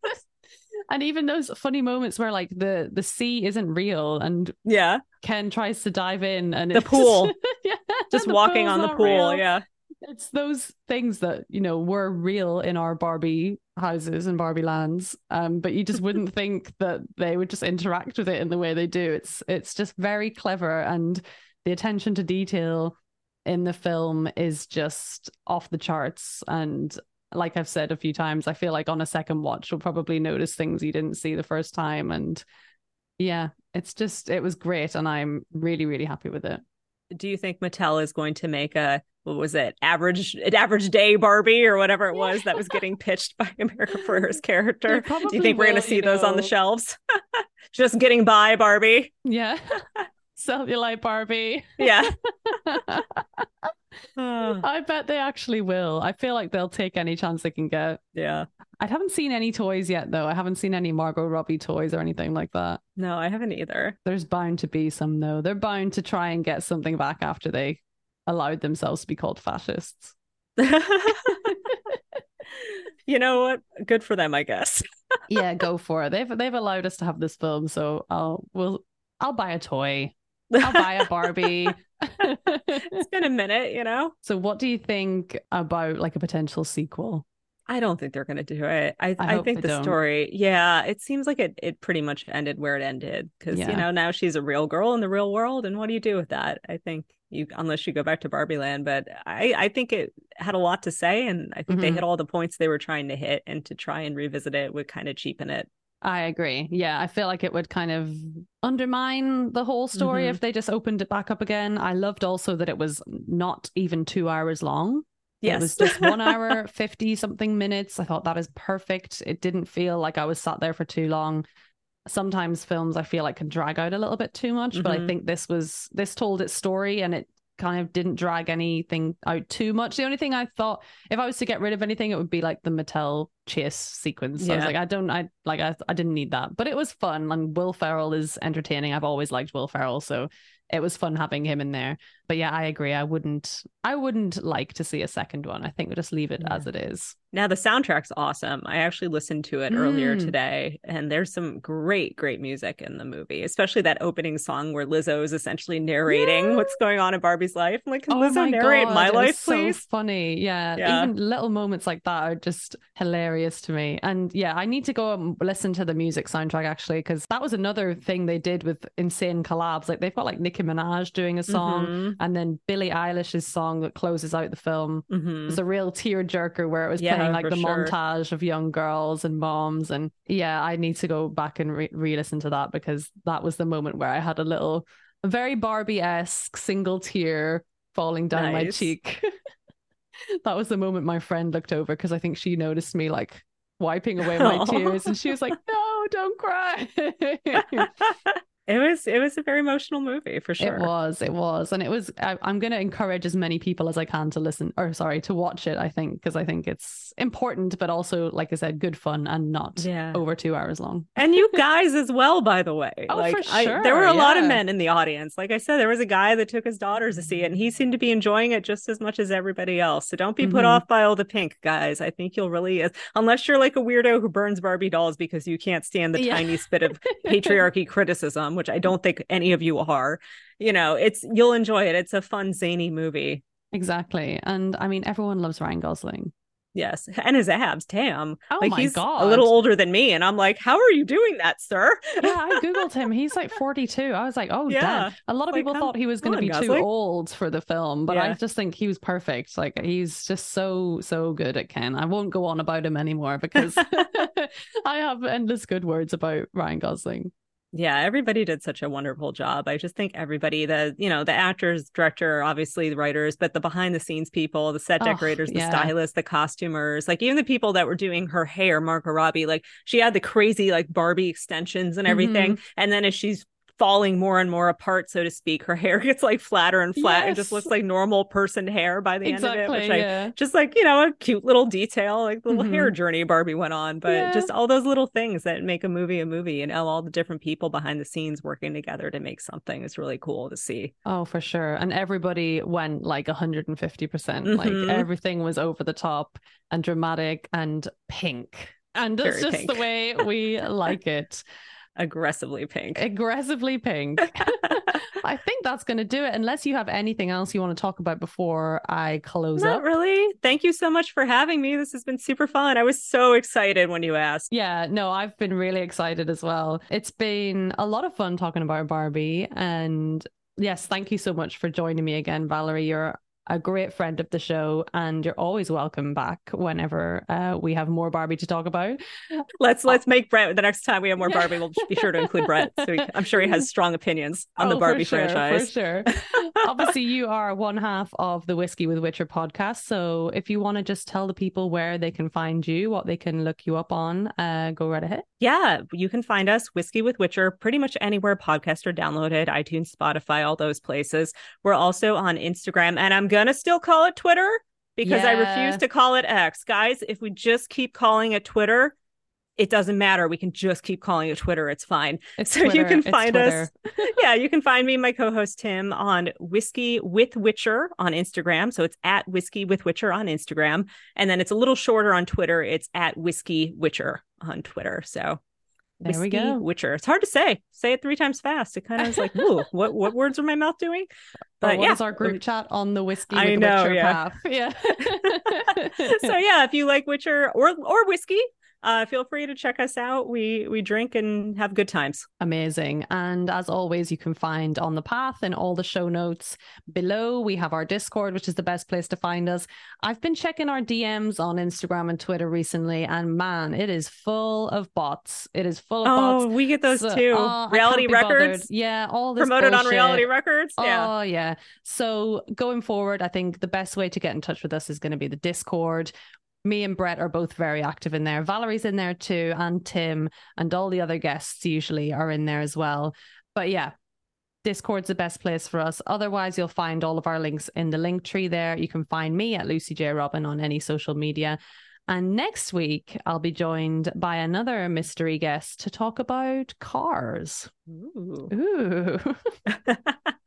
and even those funny moments where like the the sea isn't real and Yeah. Ken tries to dive in and The it's pool. yeah, Just the walking pool's on the not pool. real. Yeah. It's those things that, you know, were real in our Barbie houses and Barbie lands. Um, but you just wouldn't think that they would just interact with it in the way they do. It's it's just very clever, and the attention to detail in the film is just off the charts. And like I've said a few times, I feel like on a second watch you'll probably notice things you didn't see the first time. And yeah, it's just it was great, and I'm really, really happy with it. Do you think Mattel is going to make a what was it average an average day Barbie or whatever it was that was getting pitched by America Ferrera's character? They Do you probably think we're going will, to see you those on the know. shelves? Just getting by Barbie. Yeah. Cellulite Barbie. Yeah. I bet they actually will. I feel like they'll take any chance they can get. Yeah. I haven't seen any toys yet, though. I haven't seen any Margot Robbie toys or anything like that. No, I haven't either. There's bound to be some, though. They're bound to try and get something back after they allowed themselves to be called fascists. You know what? Good for them, I guess. Yeah, go for it. They've they've allowed us to have this film, so I'll we'll I'll buy a toy. I'll buy a Barbie. It's been a minute, you know? So what do you think about like a potential sequel? I don't think they're going to do it. I I, I, think the don't. story, yeah, it seems like it it pretty much ended where it ended because, yeah. you know, now she's a real girl in the real world. And what do you do with that? I think you, unless you go back to Barbie Land, but I, I think it had a lot to say. And I think mm-hmm. they hit all the points they were trying to hit, and to try and revisit it would kind of cheapen it. I agree. Yeah, I feel like it would kind of undermine the whole story mm-hmm. if they just opened it back up again. I loved also that it was not even two hours long. Yes. It was just one hour, fifty something minutes. I thought that is perfect. It didn't feel like I was sat there for too long. Sometimes films I feel like can drag out a little bit too much, mm-hmm. but I think this was, this told its story and it kind of didn't drag anything out too much. The only thing I thought, if I was to get rid of anything, it would be like the Mattel chase sequence. Yeah. I was like, I don't, I like, I, I didn't need that, but it was fun. And Will Ferrell is entertaining. I've always liked Will Ferrell, so it was fun having him in there. But yeah, I agree. I wouldn't, I wouldn't like to see a second one. I think we'll just leave it yeah. as it is. Now the soundtrack's awesome. I actually listened to it mm. earlier today, and there's some great, great music in the movie, especially that opening song where Lizzo is essentially narrating yeah. what's going on in Barbie's life. I'm like, can oh Lizzo my narrate God, my life, please? So funny. Yeah. yeah. Even little moments like that are just hilarious to me. And yeah, I need to go and listen to the music soundtrack actually, because that was another thing they did with insane collabs. Like they've got like Nicki Minaj doing a song, mm-hmm. and then Billie Eilish's song that closes out the film. Mm-hmm. It's a real tearjerker where it was yeah. playing like the sure. montage of young girls and moms, and yeah, I need to go back and re- re-listen to that, because that was the moment where I had a little, a very Barbie-esque single tear falling down nice. my cheek. That was the moment my friend looked over, because I think she noticed me like wiping away my tears, and she was like, "No, don't cry." It was it was a very emotional movie for sure. It was, it was. And it was, I, I'm going to encourage as many people as I can to listen, or sorry, to watch it, I think, because I think it's important, but also, like I said, good fun and not yeah. over two hours long. And you guys as well, by the way. Oh, like, for sure. I, there were a yeah. lot of men in the audience. Like I said, there was a guy that took his daughters to see it, and he seemed to be enjoying it just as much as everybody else. So don't be put mm-hmm. off by all the pink, guys. I think you'll really, unless you're like a weirdo who burns Barbie dolls because you can't stand the yeah. tiny spit of patriarchy criticism, which I don't think any of you are, you know, it's, you'll enjoy it. It's a fun, zany movie. Exactly. And I mean, everyone loves Ryan Gosling. Yes. And his abs, damn. Oh like my he's God. a little older than me. And I'm like, how are you doing that, sir? Yeah, I Googled him. He's like forty-two. I was like, oh, yeah. damn. A lot of like, people I'm, thought he was going to be Gosling. too old for the film, but yeah. I just think he was perfect. Like, he's just so, so good at Ken. I won't go on about him anymore, because I have endless good words about Ryan Gosling. Yeah, everybody did such a wonderful job. I just think everybody, the, you know, the actors, director, obviously the writers, but the behind the scenes people, the set decorators, oh, yeah. the stylists, the costumers, like even the people that were doing her hair, Margot Robbie, like she had the crazy like Barbie extensions and everything. Mm-hmm. And then as she's falling more and more apart, so to speak, her hair gets like flatter and flat. Yes. It just looks like normal person hair by the exactly, end of it, which yeah. I just like, you know, a cute little detail, like the little mm-hmm. hair journey Barbie went on, but yeah. just all those little things that make a movie a movie, and all the different people behind the scenes working together to make something is really cool to see. Oh, for sure. And everybody went like one hundred fifty percent. Mm-hmm. Like everything was over the top and dramatic and pink. And that's Very just pink. The way we like it. Aggressively pink. Aggressively pink. I think that's going to do it, unless you have anything else you want to talk about before I close Not up. Not really. Thank you so much for having me. This has been super fun. I was so excited when you asked. Yeah, no, I've been really excited as well. It's been a lot of fun talking about Barbie. And yes, thank you so much for joining me again, Valerie. You're a great friend of the show, and you're always welcome back whenever uh, we have more Barbie to talk about. Let's let's make Brett, the next time we have more yeah. Barbie, we'll be sure to include Brett. So we, I'm sure he has strong opinions on oh, the Barbie for sure, franchise. For sure. Obviously, you are one half of the Whiskey with Witcher podcast. So if you want to just tell the people where they can find you, what they can look you up on, uh, go right ahead. Yeah, you can find us, Whiskey with Witcher, pretty much anywhere podcasts are downloaded, iTunes, Spotify, all those places. We're also on Instagram, and I'm going to still call it Twitter because yeah. I refuse to call it X. Guys, if we just keep calling it Twitter, it doesn't matter. We can just keep calling it Twitter. It's fine. It's so Twitter. You can it's find Twitter. us. Yeah, you can find me and my co-host Tim on Whiskey with Witcher on Instagram. So it's at Whiskey with Witcher on Instagram. And then it's a little shorter on Twitter. It's at Whiskey Witcher on Twitter. So there Whiskey we go. Witcher. It's hard to say. Say it three times fast. It kind of is like, ooh, what what words are my mouth doing? But what yeah. is our group chat on the Whiskey with I know, Witcher yeah. path? Yeah. So yeah, if you like Witcher or or whiskey, uh, feel free to check us out. We we drink and have good times. Amazing. And as always, you can find On the Path in all the show notes below. We have our Discord, which is the best place to find us. I've been checking our D Ms on Instagram and Twitter recently, and man, it is full of bots. It is full of oh, bots. Oh, we get those so, too. Uh, Reality Records. Yeah, all this promoted bullshit. on Reality Records. Yeah. Oh, yeah. So going forward, I think the best way to get in touch with us is going to be the Discord. Me and Brett are both very active in there. Valerie's in there too, and Tim, and all the other guests usually are in there as well. But yeah, Discord's the best place for us. Otherwise, you'll find all of our links in the link tree there. You can find me at Lucy J. Robin on any social media. And next week, I'll be joined by another mystery guest to talk about cars. Ooh. Ooh.